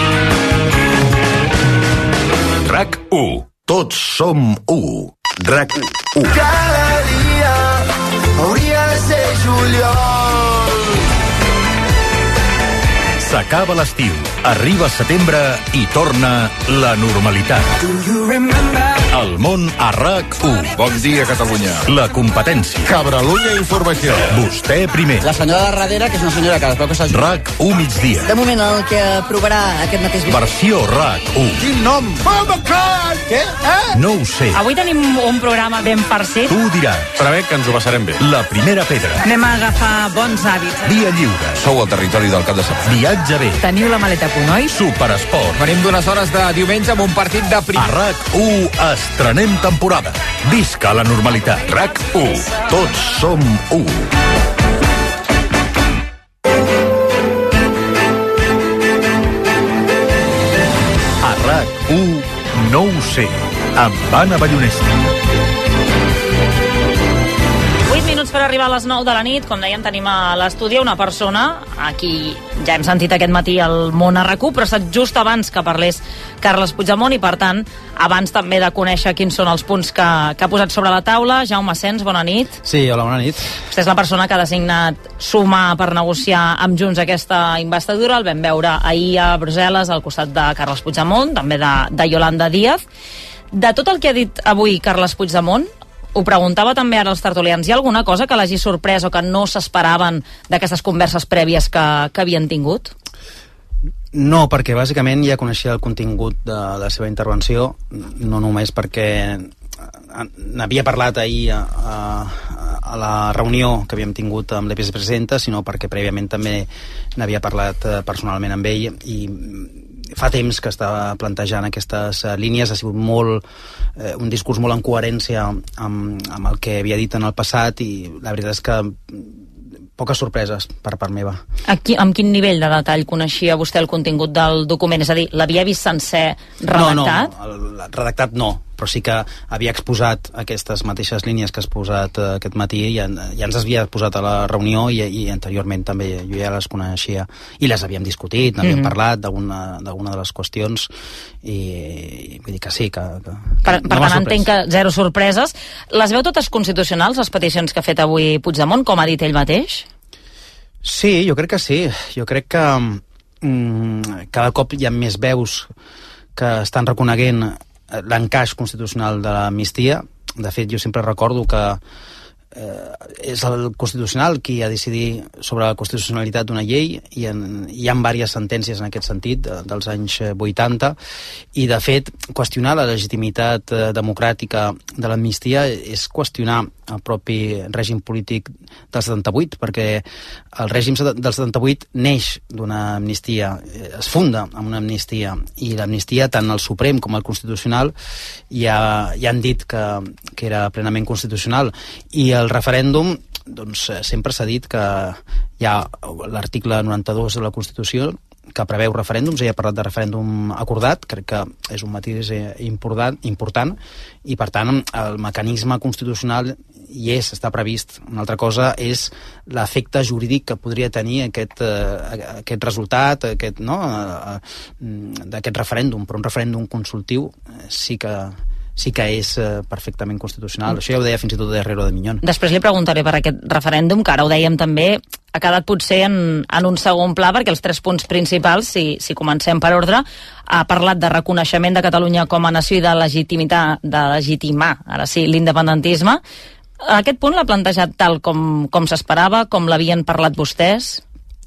RAC u. Tots som u. RAC u. Cada dia hauria de ser juliol. S'acaba l'estiu, arriba setembre i torna la normalitat. El món a RAC u. Bon dia, Catalunya. La competència. Cabralunya Informació. Vostè primer. La senyora de darrere, que és una senyora que es veu que s'ha... RAC u migdia. De moment el que aprovarà aquest mateix... Versió RAC u. Quin nom? Mamacant! Què? Eh? No ho sé. Avui tenim un programa ben farcit. Tu diràs. Prevec que ens ho passarem bé. La primera pedra. Anem a agafar bons hàbits. Via lliure. Sou al territori del cap de setmana. Viatge bé. Teniu la maleta a punt, oi? Superesport. Venim d'unes hores de diumenge amb un partit de prim... A RAC u estrenem temporada. Visca la normalitat. RAC u. Tots som u. A RAC u no ho sé, amb Anna Ballonesta. vuit minuts per arribar a les nou de la nit. Com dèiem, tenim a l'estudi una persona a qui ja hem sentit aquest matí al món a RAC u, però ha estat just abans que parlés Carles Puigdemont i, per tant, abans també de conèixer quins són els punts que, que ha posat sobre la taula. Jaume Sens, bona nit. Sí, hola, bona nit. Vostè és la persona que ha designat sumar per negociar amb Junts aquesta investidura. El vam veure ahir a Brussel·les al costat de Carles Puigdemont, també de, de Yolanda Díaz. De tot el que ha dit avui Carles Puigdemont, ho preguntava també ara als tertulians, hi ha alguna cosa que l'hagi sorprès o que no s'esperaven d'aquestes converses prèvies que, que havien tingut? No, perquè bàsicament ja coneixia el contingut de la seva intervenció, no només perquè n'havia parlat ahir a, a, a la reunió que havíem tingut amb la vicepresidenta, sinó perquè prèviament també n'havia parlat personalment amb ell i fa temps que està plantejant aquestes uh, línies, ha sigut molt, uh, un discurs molt en coherència amb, amb el que havia dit en el passat, i la veritat és que poques sorpreses per part meva. Aquí, amb quin nivell de detall coneixia vostè el contingut del document? És a dir, l'havia vist sencer redactat? No, no, el redactat no, però sí que havia exposat aquestes mateixes línies que has posat uh, aquest matí, i ja, ja ens havia posat a la reunió, i, i anteriorment també jo ja les coneixia i les havíem discutit, n'havíem mm-hmm. parlat d'alguna de les qüestions, i, i vull dir que sí que, que, per, que per tant entenc que zero sorpreses. Les veu totes constitucionals, les peticions que ha fet avui Puigdemont, com ha dit ell mateix? Sí, jo crec que sí. Jo crec que mm, cada cop hi ha més veus que estan reconeguent l'encaix constitucional de l'amnistia. De fet, jo sempre recordo que eh, és el Constitucional qui ha de decidir sobre la constitucionalitat d'una llei, i en, hi ha diverses sentències en aquest sentit de, dels anys vuitanta, i de fet qüestionar la legitimitat eh, democràtica de l'amnistia és qüestionar el propi règim polític del setanta-vuit, perquè el règim del setanta-vuit neix d'una amnistia, es funda amb una amnistia, i l'amnistia, tant el Suprem com el Constitucional, ja, ja han dit que, que era plenament constitucional. I el referèndum, doncs sempre s'ha dit que hi ha l'article noranta-dos de la Constitució que preveu referèndums, ella ha parlat de referèndum acordat, crec que és un matís important, important, i per tant el mecanisme constitucional hi és, està previst. Una altra cosa és l'efecte jurídic que podria tenir aquest, eh, aquest resultat, aquest, no, eh, d'aquest referèndum, però un referèndum consultiu eh, sí que sí que és eh, perfectament constitucional. Mm. Això ja ho deia fins i tot de Herrero de Miñón. Després li preguntaré per aquest referèndum, que ara ho dèiem també, ha quedat potser en, en un segon pla, perquè els tres punts principals, si, si comencem per ordre, ha parlat de reconeixement de Catalunya com a nació i de legitimitar, de legitimar, ara sí, l'independentisme. Aquest punt l'ha plantejat tal com, com s'esperava, com l'havien parlat vostès?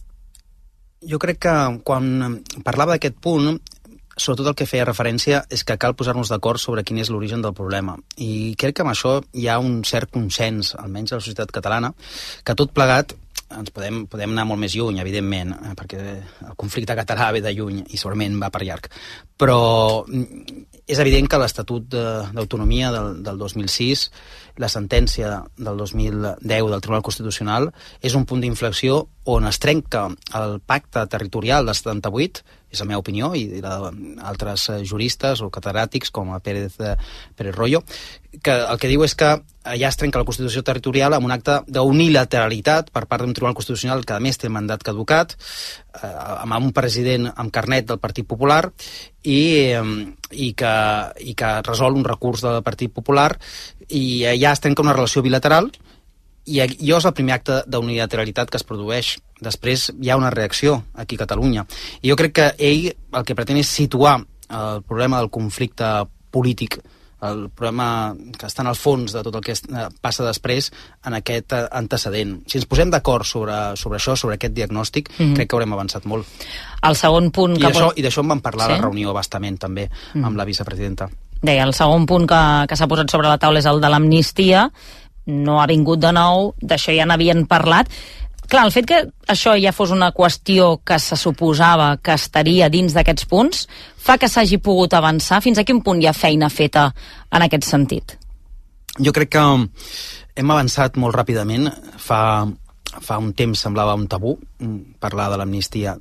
Jo crec que quan parlava d'aquest punt, sobretot el que feia referència és que cal posar-nos d'acord sobre quin és l'origen del problema. I crec que amb això hi ha un cert consens, almenys a la societat catalana, que tot plegat ens podem, podem anar molt més lluny, evidentment, perquè el conflicte català ve de lluny i segurament va per llarg. Però és evident que l'Estatut d'Autonomia del, del dos mil sis, la sentència del dos mil deu del Tribunal Constitucional, és un punt d'inflexió on es trenca el pacte territorial del setanta-vuit, és la meva opinió, i d'altres juristes o catedràtics com a Pérez, Pérez Royo, que el que diu és que allà es trenca la Constitució territorial amb un acte d'unilateralitat per part d'un Tribunal Constitucional que a més té mandat caducat, eh, amb un president amb carnet del Partit Popular, i, i, que, i que resol un recurs del Partit Popular, i allà es trenca una relació bilateral, i allò és el primer acte d'unilateralitat que es produeix. Després hi ha una reacció aquí a Catalunya. I jo crec que ell el que pretén és situar el problema del conflicte polític, el problema que està en el fons de tot el que passa després, en aquest antecedent. Si ens posem d'acord sobre, sobre això, sobre aquest diagnòstic, mm-hmm. crec que haurem avançat molt. El segon punt... I d'això que... en vam parlar sí? a la reunió bastament també, mm. amb la vicepresidenta. Deia, el segon punt que, que s'ha posat sobre la taula és el de l'amnistia. No ha vingut de nou, d'això ja n'havien parlat. Clar, el fet que això ja fos una qüestió que se suposava que estaria dins d'aquests punts fa que s'hagi pogut avançar. Fins a quin punt hi ha feina feta en aquest sentit? Jo crec que hem avançat molt ràpidament. Fa, fa un temps semblava un tabú parlar de l'amnistia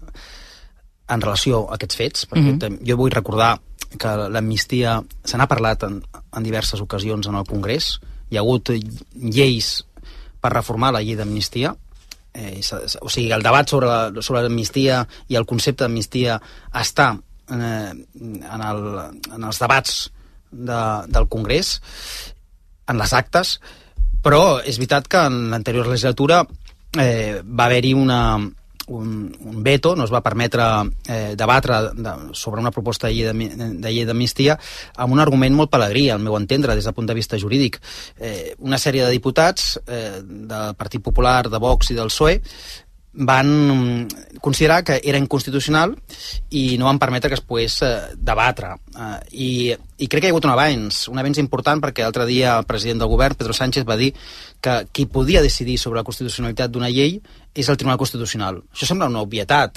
en relació a aquests fets, perquè mm-hmm. jo vull recordar que l'amnistia se n'ha parlat en, en diverses ocasions en el Congrés. Hi ha hagut lleis per reformar la llei d'amnistia. Eh, o sigui, el debat sobre, la, sobre l'amnistia i el concepte d'amnistia està eh, en, el, en els debats de, del Congrés, en les actes, però és veritat que en l'anterior legislatura eh, va haver-hi una... Un, un veto, no es va permetre eh, debatre de, sobre una proposta de llei, de, de llei d'amnistia amb un argument molt pelegrí, al meu entendre, des del punt de vista jurídic. Eh, una sèrie de diputats eh, del Partit Popular, de Vox i del P S O E van considerar que era inconstitucional i no van permetre que es pogués eh, debatre. Eh, i, I crec que hi ha hagut un avenç, un avenç important, perquè l'altre dia el president del govern, Pedro Sánchez, va dir que qui podia decidir sobre la constitucionalitat d'una llei és el Tribunal Constitucional. Això sembla una obvietat,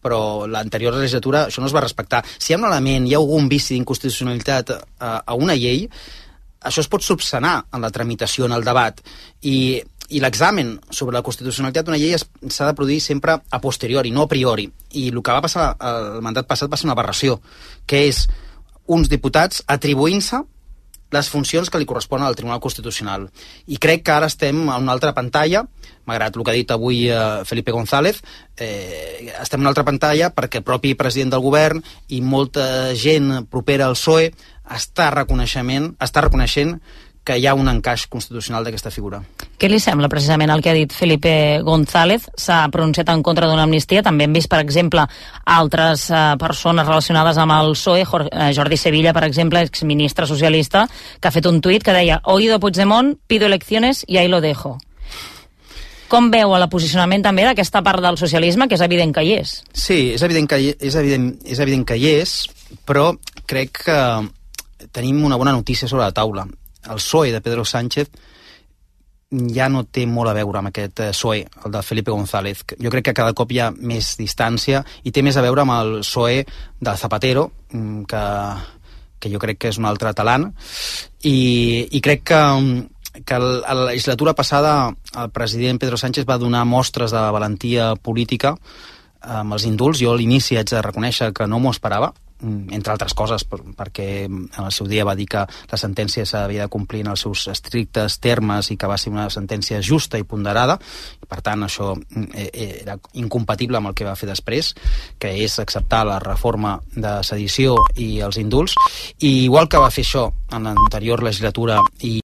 però l'anterior legislatura això no es va respectar. Si hi ha un element, hi ha algun vici d'inconstitucionalitat a, a una llei, això es pot subsanar en la tramitació, en el debat, i, i l'examen sobre la constitucionalitat d'una llei s'ha de produir sempre a posteriori, no a priori. I el que va passar el mandat passat va ser una aberració, que és uns diputats atribuint-se les funcions que li corresponen al Tribunal Constitucional. I crec que ara estem en una altra pantalla, malgrat el que ha dit avui eh, Felipe González, eh, estem en una altra pantalla perquè el propi president del govern i molta gent propera al P S O E està reconeixement, està reconeixent que hi ha un encaix constitucional d'aquesta figura. Què li sembla precisament el que ha dit Felipe González? S'ha pronunciat en contra d'una amnistia. També hem vist, per exemple, altres eh, persones relacionades amb el P S O E. Jordi Sevilla, per exemple, exministre socialista, que ha fet un tuit que deia: oído Puigdemont, pido elecciones y ahí lo dejo. Com veu el posicionament també d'aquesta part del socialisme, que és evident que hi és? Sí, és evident que hi és, evident, és, evident que hi és, però crec que tenim una bona notícia sobre la taula. El P S O E de Pedro Sánchez ja no té molt a veure amb aquest P S O E, el de Felipe González. Jo crec que cada cop hi ha més distància i té més a veure amb el P S O E de Zapatero, que, que jo crec que és un altre talant, i, i crec que, que a la legislatura passada el president Pedro Sánchez va donar mostres de valentia política amb els indults. Jo a l'inici haig de reconèixer que no m'ho esperava, entre altres coses, perquè en el seu dia va dir que la sentència s'havia de complir en els seus estrictes termes i que va ser una sentència justa i ponderada, i per tant això era incompatible amb el que va fer després, que és acceptar la reforma de sedició i els indults, i igual que va fer això en l'anterior legislatura i